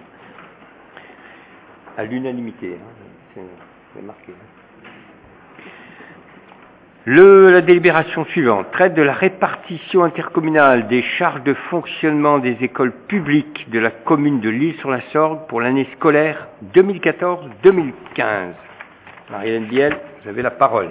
À l'unanimité, hein. C'est marqué. Le, la délibération suivante traite de la répartition intercommunale des charges de fonctionnement des écoles publiques de la commune de L'Isle-sur-la-Sorgue pour l'année scolaire deux mille quatorze deux mille quinze. Marie-Hélène Biel, vous avez la parole.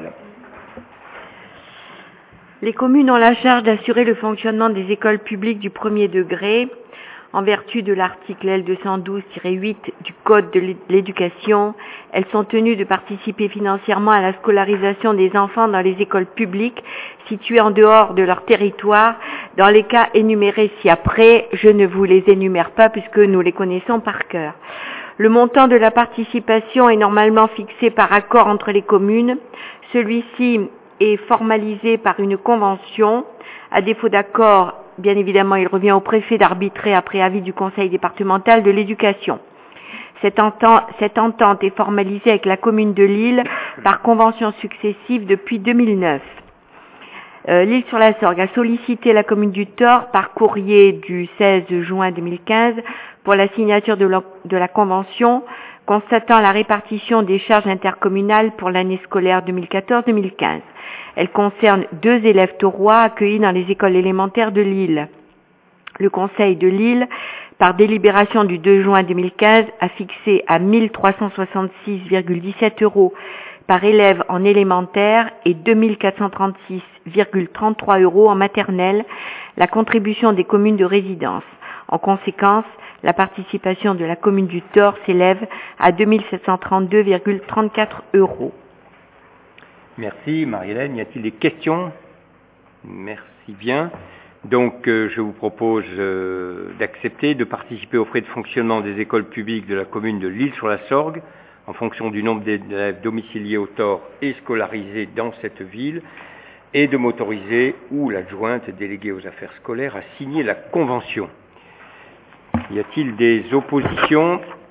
Les communes ont la charge d'assurer le fonctionnement des écoles publiques du premier degré en vertu de l'article L deux cent douze tiret huit du Code de l'éducation. Elles sont tenues de participer financièrement à la scolarisation des enfants dans les écoles publiques situées en dehors de leur territoire, dans les cas énumérés ci-après. Je ne vous les énumère pas puisque nous les connaissons par cœur. Le montant de la participation est normalement fixé par accord entre les communes. Celui-ci est formalisé par une convention. À défaut d'accord, bien évidemment, il revient au préfet d'arbitrer après avis du conseil départemental de l'éducation. Cette entente, cette entente est formalisée avec la commune de Lille par convention successive depuis deux mille neuf. Euh, L'Isle-sur-la-Sorgue a sollicité la commune du Thor par courrier du seize juin deux mille quinze pour la signature de la, de la convention constatant la répartition des charges intercommunales pour l'année scolaire deux mille quatorze deux mille quinze. Elle concerne deux élèves thorois accueillis dans les écoles élémentaires de Lille. Le Conseil de Lille, par délibération du deux juin deux mille quinze, a fixé à mille trois cent soixante-six virgule dix-sept euros par élève en élémentaire et deux mille quatre cent trente-six virgule trente-trois euros en maternelle la contribution des communes de résidence. En conséquence, la participation de la commune du Thor s'élève à deux mille sept cent trente-deux virgule trente-quatre euros. Merci Marie-Hélène. Y a-t-il des questions? Merci bien. Donc euh, je vous propose euh, d'accepter de participer aux frais de fonctionnement des écoles publiques de la commune de L'Isle-sur-la-Sorgue en fonction du nombre d'élèves domiciliés au Thor et scolarisés dans cette ville et de m'autoriser ou l'adjointe déléguée aux affaires scolaires à signer la convention. Y a-t-il des oppositions?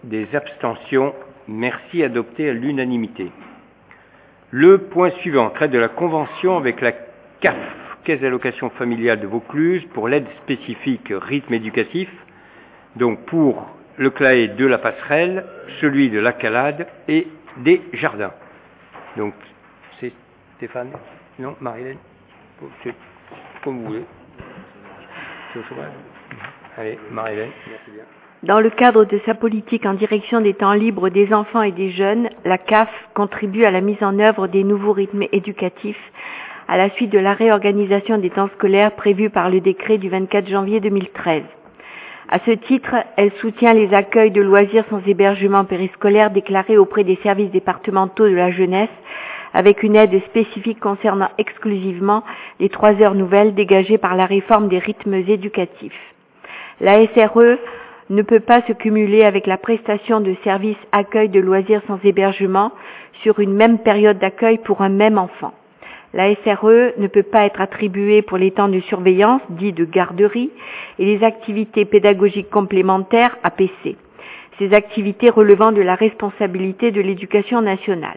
des abstentions. Merci, adopté à l'unanimité. Le point suivant traite de la convention avec la C A F, Caisse d'allocation familiale de Vaucluse, pour l'aide spécifique rythme éducatif, donc pour le C L A E de la Passerelle, celui de la Calade et des Jardins. Donc, c'est Stéphane? Non, Marie-Hélène? C'est comme vous voulez. Allez, Marie-Hélène, merci bien. Dans le cadre de sa politique en direction des temps libres des enfants et des jeunes, la C A F contribue à la mise en œuvre des nouveaux rythmes éducatifs à la suite de la réorganisation des temps scolaires prévue par le décret du vingt-quatre janvier deux mille treize. À ce titre, elle soutient les accueils de loisirs sans hébergement périscolaire déclarés auprès des services départementaux de la jeunesse, avec une aide spécifique concernant exclusivement les trois heures nouvelles dégagées par la réforme des rythmes éducatifs. La S R E ne peut pas se cumuler avec la prestation de services accueil de loisirs sans hébergement sur une même période d'accueil pour un même enfant. La S R E ne peut pas être attribuée pour les temps de surveillance, dits de garderie, et les activités pédagogiques complémentaires, A P C, ces activités relevant de la responsabilité de l'éducation nationale.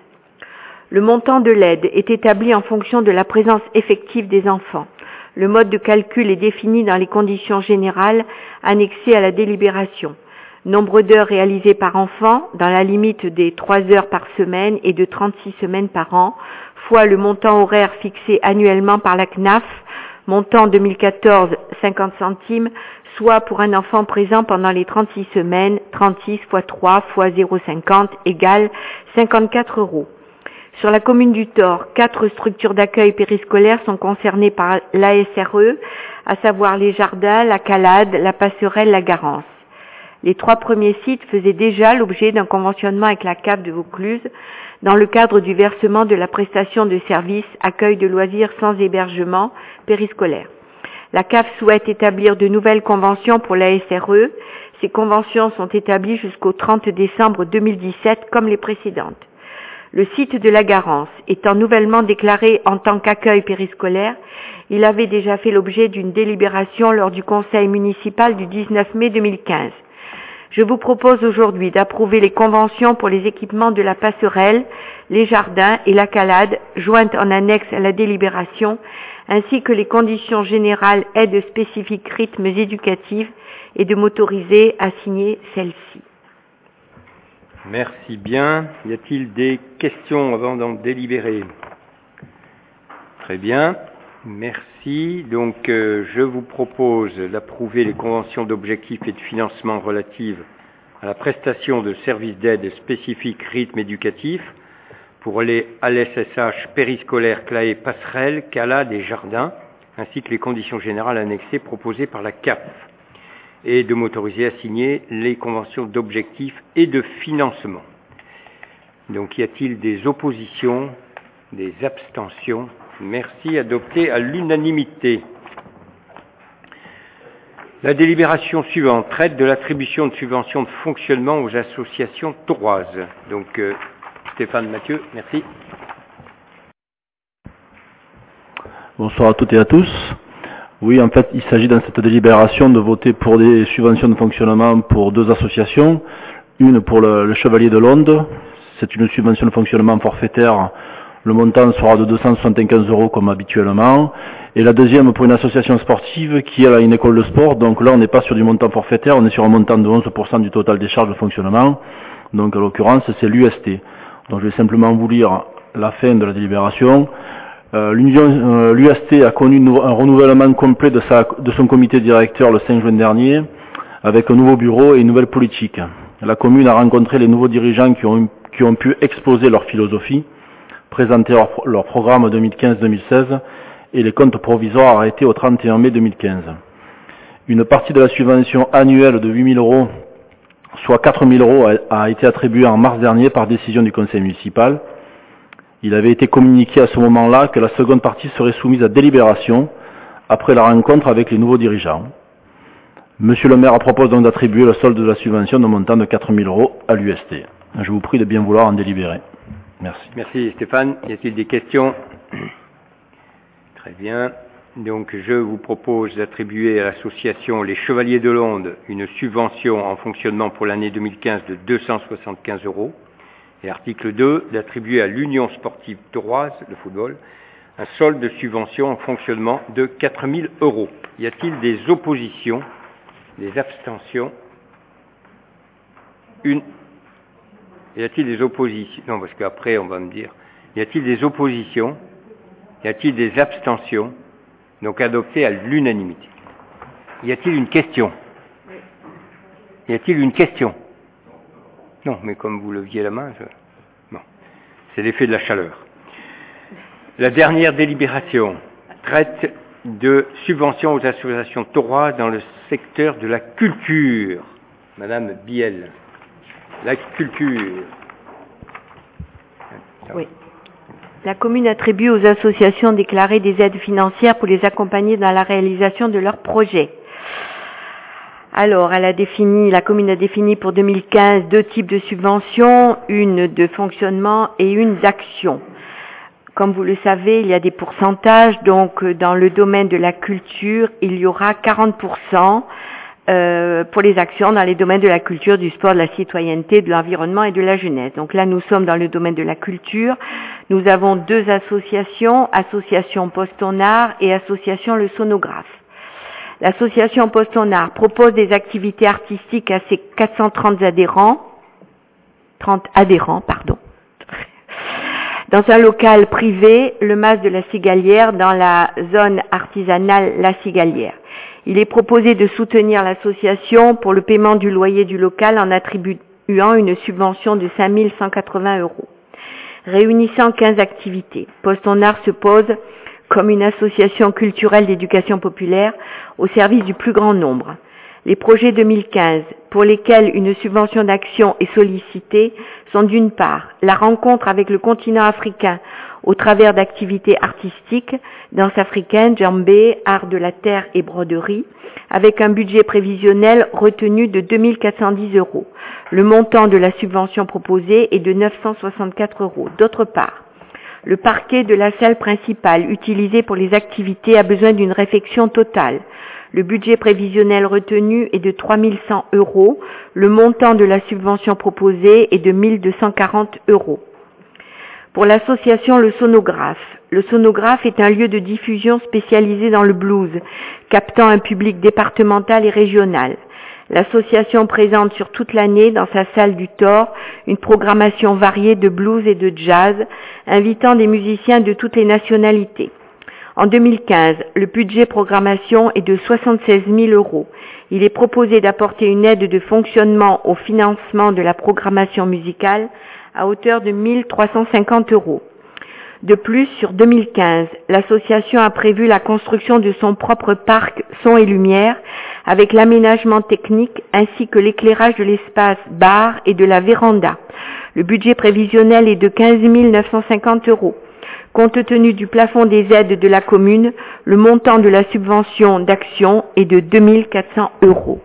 Le montant de l'aide est établi en fonction de la présence effective des enfants. Le mode de calcul est défini dans les conditions générales annexées à la délibération. Nombre d'heures réalisées par enfant, dans la limite des trois heures par semaine et de trente-six semaines par an, fois le montant horaire fixé annuellement par la C N A F, montant deux mille quatorze cinquante centimes, soit pour un enfant présent pendant les trente-six semaines, trente-six fois trois fois zéro virgule cinquante égale cinquante-quatre euros. Sur la commune du Thor, quatre structures d'accueil périscolaire sont concernées par l'A S R E, à savoir les Jardins, la Calade, la Passerelle, la Garance. Les trois premiers sites faisaient déjà l'objet d'un conventionnement avec la C A F de Vaucluse dans le cadre du versement de la prestation de services accueil de loisirs sans hébergement périscolaire. La C A F souhaite établir de nouvelles conventions pour l'A S R E. Ces conventions sont établies jusqu'au trente décembre deux mille dix-sept comme les précédentes. Le site de la Garance étant nouvellement déclaré en tant qu'accueil périscolaire, il avait déjà fait l'objet d'une délibération lors du conseil municipal du dix-neuf mai deux mille quinze. Je vous propose aujourd'hui d'approuver les conventions pour les équipements de la Passerelle, les Jardins et la Calade, jointes en annexe à la délibération, ainsi que les conditions générales aides spécifiques rythmes éducatifs et de m'autoriser à signer celles-ci. Merci bien. Y a-t-il des questions avant d'en délibérer? Très bien. Merci. Donc, euh, je vous propose d'approuver les conventions d'objectifs et de financement relatives à la prestation de services d'aide spécifiques rythme éducatif pour les A L S S H périscolaires C L A E Passerelle, Calade et Jardins, ainsi que les conditions générales annexées proposées par la C A F, et de m'autoriser à signer les conventions d'objectifs et de financement. Donc, y a-t-il des oppositions, des abstentions? Merci, adopté à l'unanimité. La délibération suivante traite de l'attribution de subventions de fonctionnement aux associations tauroises. Donc, euh, Stéphane Mathieu, merci. Bonsoir à toutes et à tous. Oui, en fait, il s'agit dans cette délibération de voter pour des subventions de fonctionnement pour deux associations. Une pour le, le Chevalier de l'Onde. C'est une subvention de fonctionnement forfaitaire. Le montant sera de deux cent soixante-quinze euros comme habituellement. Et la deuxième pour une association sportive qui a une école de sport. Donc là, on n'est pas sur du montant forfaitaire, on est sur un montant de onze pour cent du total des charges de fonctionnement. Donc en l'occurrence, c'est l'U S T. Donc je vais simplement vous lire la fin de la délibération. Euh, l'Union, euh, l'U S T a connu un renouvellement complet de, sa, de son comité directeur le cinq juin dernier, avec un nouveau bureau et une nouvelle politique. La commune a rencontré les nouveaux dirigeants qui ont, qui ont pu exposer leur philosophie, présenter leur, leur programme deux mille quinze deux mille seize et les comptes provisoires arrêtés au trente et un mai deux mille quinze. Une partie de la subvention annuelle de huit mille euros, soit quatre mille euros, a, a été attribuée en mars dernier par décision du conseil municipal. Il avait été communiqué à ce moment-là que la seconde partie serait soumise à délibération après la rencontre avec les nouveaux dirigeants. Monsieur le maire propose donc d'attribuer le solde de la subvention d'un montant de quatre mille euros à l'U S T. Je vous prie de bien vouloir en délibérer. Merci. Merci Stéphane. Y a-t-il des questions? Très bien. donc je vous propose d'attribuer à l'association Les Chevaliers de l'Onde une subvention en fonctionnement pour l'année deux mille quinze de deux cent soixante-quinze euros. Et article deux, d'attribuer à l'Union sportive tauroise, le football, un solde de subvention en fonctionnement de quatre mille euros. Y a-t-il des oppositions, des abstentions? Une. Y a-t-il des oppositions? Non, parce qu'après on va me dire. Y a-t-il des oppositions? Y a-t-il des abstentions? Donc adopté à l'unanimité. Y a-t-il une question? Y a-t-il une question? Non, mais comme vous leviez la main, je... non. C'est l'effet de la chaleur. La dernière délibération traite de subventions aux associations tauroises dans le secteur de la culture. Madame Biel. La culture. Oui. La commune attribue aux associations déclarées des aides financières pour les accompagner dans la réalisation de leurs projets. Alors, elle a défini, la commune a défini pour deux mille quinze deux types de subventions, une de fonctionnement et une d'action. Comme vous le savez, il y a des pourcentages, donc dans le domaine de la culture, il y aura quarante pour cent euh, pour les actions dans les domaines de la culture, du sport, de la citoyenneté, de l'environnement et de la jeunesse. Donc là, nous sommes dans le domaine de la culture. Nous avons deux associations, Association Postonard et Association Le Sonographe. L'association Postonard propose des activités artistiques à ses quatre cent trente adhérents, trente adhérents, pardon, dans un local privé, le Mas de la Cigalière, dans la zone artisanale La Cigalière. Il est proposé de soutenir l'association pour le paiement du loyer du local en attribuant une subvention de cinq mille cent quatre-vingts euros. Réunissant quinze activités, Postonard se pose comme une association culturelle d'éducation populaire au service du plus grand nombre. Les projets deux mille quinze, pour lesquels une subvention d'action est sollicitée, sont d'une part la rencontre avec le continent africain au travers d'activités artistiques, danse africaine, djembé, art de la terre et broderie, avec un budget prévisionnel retenu de deux mille quatre cent dix euros. Le montant de la subvention proposée est de neuf cent soixante-quatre euros. D'autre part, le parquet de la salle principale utilisée pour les activités a besoin d'une réfection totale. Le budget prévisionnel retenu est de trois mille cent euros. Le montant de la subvention proposée est de mille deux cent quarante euros. Pour l'association Le Sonographe, le Sonographe est un lieu de diffusion spécialisé dans le blues, captant un public départemental et régional. L'association présente sur toute l'année dans sa salle du Thor une programmation variée de blues et de jazz, invitant des musiciens de toutes les nationalités. En deux mille quinze, le budget programmation est de soixante-seize mille euros. Il est proposé d'apporter une aide de fonctionnement au financement de la programmation musicale à hauteur de mille trois cent cinquante euros. De plus, sur deux mille quinze, l'association a prévu la construction de son propre parc son et lumière avec l'aménagement technique ainsi que l'éclairage de l'espace bar et de la véranda. Le budget prévisionnel est de quinze mille neuf cent cinquante euros. Compte tenu du plafond des aides de la commune, le montant de la subvention d'action est de deux mille quatre cents euros.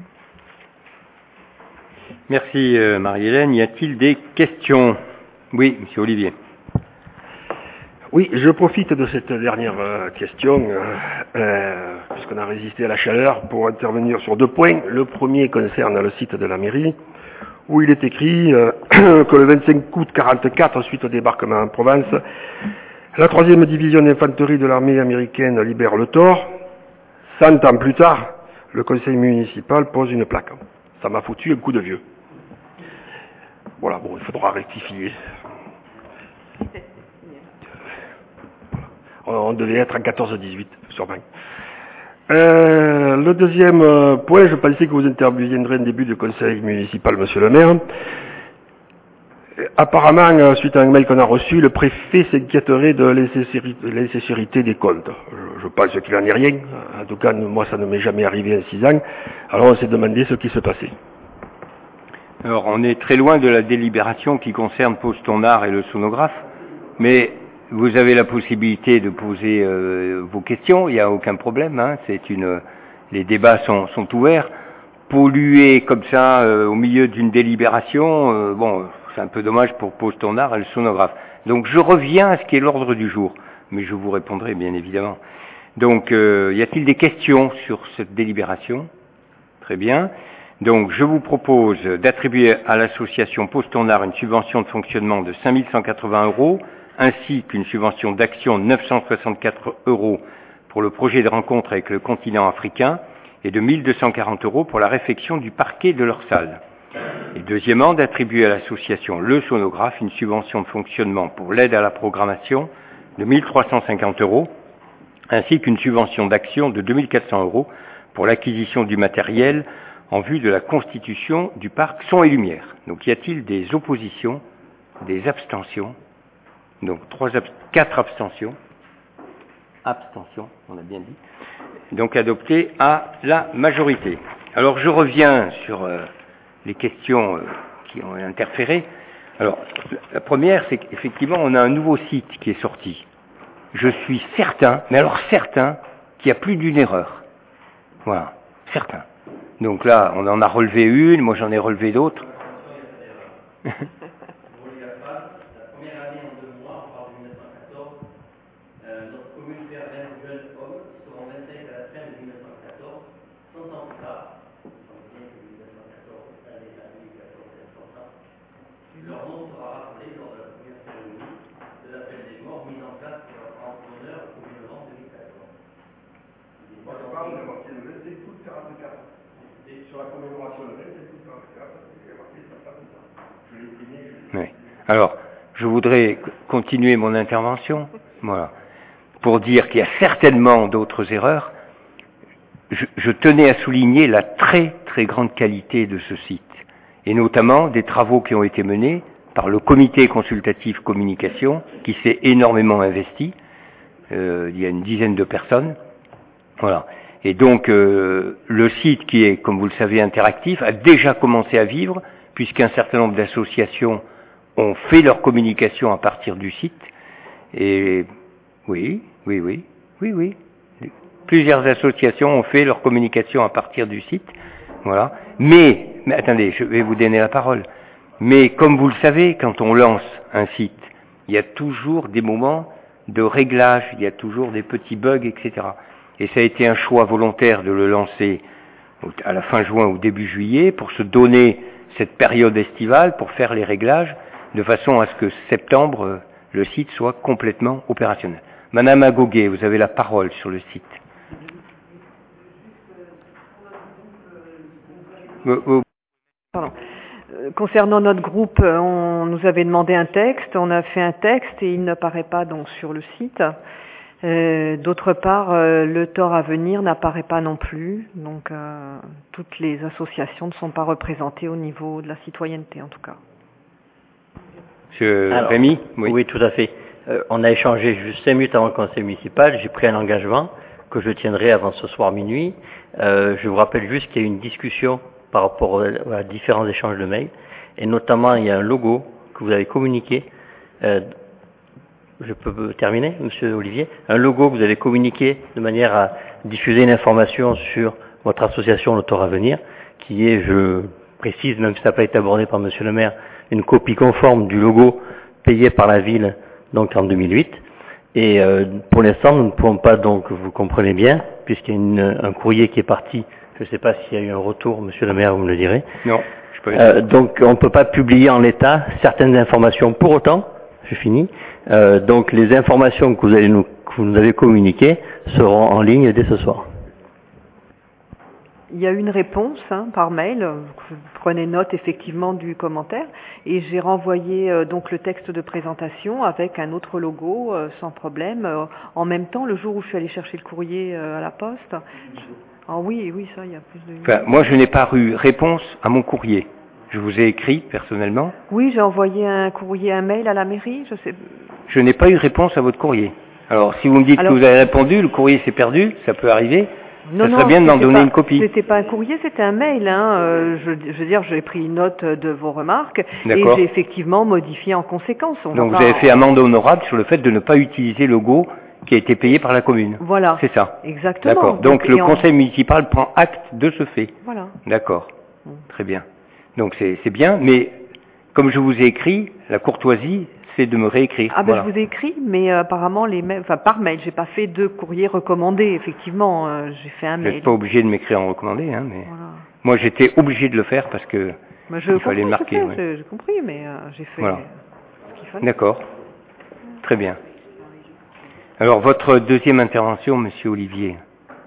Merci euh, Marie-Hélène. Y a-t-il des questions? Oui, monsieur Olivier. Oui, je profite de cette dernière euh, question, euh, euh, puisqu'on a résisté à la chaleur, pour intervenir sur deux points. Le premier concerne le site de la mairie, où il est écrit euh, que le vingt-cinq août quarante-quatre, suite au débarquement en Provence, la troisième division d'infanterie de l'armée américaine libère le Thor. Cent ans plus tard, le conseil municipal pose une plaque. Ça m'a foutu un coup de vieux. Voilà, bon, il faudra rectifier. On devait être en quatorze dix-huit sur vingt. Euh, le deuxième point, je pensais que vous interviendrez en début du conseil municipal, monsieur le maire. Apparemment, suite à un mail qu'on a reçu, le préfet s'inquiéterait de l'insincérité des comptes. Je, je pense qu'il n'en est rien. En tout cas, moi, ça ne m'est jamais arrivé en six ans. Alors, on s'est demandé ce qui se passait. Alors, on est très loin de la délibération qui concerne Postonard et le Sonographe, mais vous avez la possibilité de poser euh, vos questions, il n'y a aucun problème, hein, c'est une, les débats sont, sont ouverts. Polluer comme ça euh, au milieu d'une délibération, euh, bon, c'est un peu dommage pour Postonard et le Sonographe. Donc je reviens à ce qui est l'ordre du jour, mais je vous répondrai bien évidemment. Donc, euh, y a-t-il des questions sur cette délibération? Très bien. Donc, je vous propose d'attribuer à l'association Pause-Ton-Art une subvention de fonctionnement de cinq mille cent quatre-vingts euros, ainsi qu'une subvention d'action de neuf cent soixante-quatre euros pour le projet de rencontre avec le continent africain et de mille deux cent quarante euros pour la réfection du parquet de leur salle. Et deuxièmement, d'attribuer à l'association Le Sonographe une subvention de fonctionnement pour l'aide à la programmation de mille trois cent cinquante euros, ainsi qu'une subvention d'action de deux mille quatre cents euros pour l'acquisition du matériel en vue de la constitution du parc Son et Lumière. Donc, y a-t-il des oppositions, des abstentions? Donc, trois, ab- quatre abstentions. Abstentions, on a bien dit. Donc, adopté à la majorité. Alors, je reviens sur euh, les questions euh, qui ont interféré. Alors, la première, c'est qu'effectivement, on a un nouveau site qui est sorti. Je suis certain, mais alors certain, qu'il y a plus d'une erreur. Voilà, certain. Donc là, on en a relevé une, moi j'en ai relevé d'autres. Oui. Alors, je voudrais continuer mon intervention, voilà, pour dire qu'il y a certainement d'autres erreurs. Je, je tenais à souligner la très très grande qualité de ce site, et notamment des travaux qui ont été menés par le comité consultatif communication, qui s'est énormément investi. Euh, il y a une dizaine de personnes, voilà. Et donc, euh, le site qui est, comme vous le savez, interactif, a déjà commencé à vivre, puisqu'un certain nombre d'associations ont fait leur communication à partir du site. Et oui, oui, oui, oui, oui. Plusieurs associations ont fait leur communication à partir du site. Voilà. Mais, mais attendez, je vais vous donner la parole. Mais comme vous le savez, quand on lance un site, il y a toujours des moments de réglage, il y a toujours des petits bugs, et cetera. Et ça a été un choix volontaire de le lancer à la fin juin ou début juillet pour se donner cette période estivale pour faire les réglages de façon à ce que septembre, le site soit complètement opérationnel. Madame Agoguet, vous avez la parole sur le site. Pardon. Concernant notre groupe, on nous avait demandé un texte, on a fait un texte et il n'apparaît pas donc sur le site. Euh, d'autre part, euh, le tort à venir n'apparaît pas non plus, donc euh, toutes les associations ne sont pas représentées au niveau de la citoyenneté en tout cas. Monsieur Alors, Rémy, oui. oui, tout à fait. Euh, on a échangé juste cinq minutes avant le conseil municipal, j'ai pris un engagement que je tiendrai avant ce soir minuit. Euh, je vous rappelle juste qu'il y a eu une discussion par rapport à différents échanges de mails, et notamment il y a un logo que vous avez communiqué, euh, je peux terminer, Monsieur Olivier, un logo que vous avez communiqué de manière à diffuser une information sur votre association Le Tort à venir, qui est, je précise, même si ça n'a pas été abordé par Monsieur le maire, une copie conforme du logo payé par la ville donc en deux mille huit. Et euh, pour l'instant, nous ne pouvons pas, donc vous comprenez bien, puisqu'il y a une, un courrier qui est parti. Je ne sais pas s'il y a eu un retour, Monsieur le maire, vous me le direz. Non, je peux. Euh, donc on ne peut pas publier en l'état certaines informations. Pour autant, je finis. Euh, donc les informations que vous allez nous, que vous nous avez communiquées seront en ligne dès ce soir. Il y a une réponse hein, par mail, vous prenez note effectivement du commentaire, et j'ai renvoyé euh, donc le texte de présentation avec un autre logo euh, sans problème. Euh, en même temps, le jour où je suis allée chercher le courrier euh, à la poste, ah oui, oui, ça, il y a plus de... Enfin, moi, je n'ai pas eu réponse à mon courrier. Je vous ai écrit personnellement. Oui, j'ai envoyé un courrier, un mail à la mairie, je sais. Je n'ai pas eu réponse à votre courrier. Alors, si vous me dites Alors... que vous avez répondu, le courrier s'est perdu, ça peut arriver. Non, ça serait non, bien de m'en donner pas, une copie. C'était pas un courrier, c'était un mail. Hein. Euh, je, je veux dire, j'ai pris note de vos remarques et j'ai effectivement modifié en conséquence. On Donc vous avez fait amende honorable sur le fait de ne pas utiliser le logo qui a été payé par la commune. Voilà. C'est ça. Exactement. D'accord. Donc, Donc le en... conseil municipal prend acte de ce fait. Voilà. D'accord. Hum. Très bien. Donc c'est bien, mais comme je vous ai écrit, la courtoisie, c'est de me réécrire. Ah ben voilà. je vous ai écrit, mais euh, apparemment les mails, enfin par mail, j'ai pas fait de courrier recommandé. Effectivement, euh, j'ai fait un Vous mail. n'êtes pas obligé de m'écrire en recommandé, hein, mais Voilà. moi j'étais obligé de le faire parce que Moi, je il fallait le comprends, marquer. je sais, ouais. j'ai- j'ai compris, mais euh, j'ai fait Voilà. ce qu'il fallait. D'accord. Très bien. Alors votre deuxième intervention, Monsieur Olivier.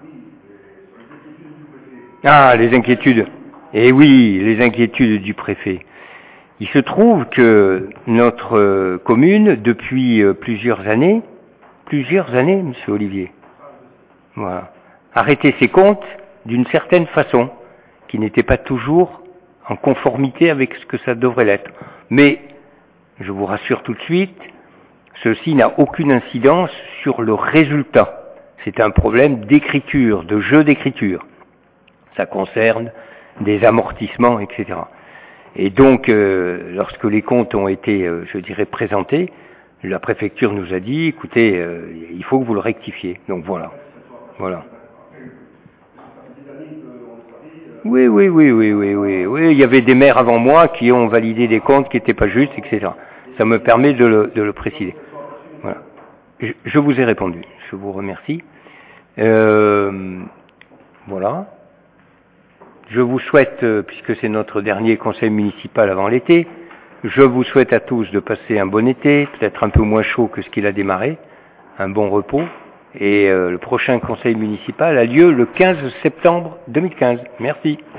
Ah, les inquiétudes. Eh oui, les inquiétudes du préfet. Il se trouve que notre euh, commune, depuis euh, plusieurs années, plusieurs années, Monsieur Olivier, voilà, arrêtait ses comptes d'une certaine façon, qui n'était pas toujours en conformité avec ce que ça devrait l'être. Mais, je vous rassure tout de suite, ceci n'a aucune incidence sur le résultat. C'est un problème d'écriture, de jeu d'écriture. Ça concerne des amortissements, et cetera. Et donc, euh, lorsque les comptes ont été, euh, je dirais, présentés, la préfecture nous a dit, écoutez, euh, il faut que vous le rectifiez. Donc voilà. Voilà. Oui, oui, oui, oui, oui, oui, oui. Il y avait des maires avant moi qui ont validé des comptes qui n'étaient pas justes, et cetera. Ça me permet de le, de le préciser. Voilà. Je, je vous ai répondu. Je vous remercie. Euh, voilà. Je vous souhaite, euh, puisque c'est notre dernier conseil municipal avant l'été, je vous souhaite à tous de passer un bon été, peut-être un peu moins chaud que ce qu'il a démarré, un bon repos, et euh, le prochain conseil municipal a lieu le quinze septembre deux mille quinze. Merci.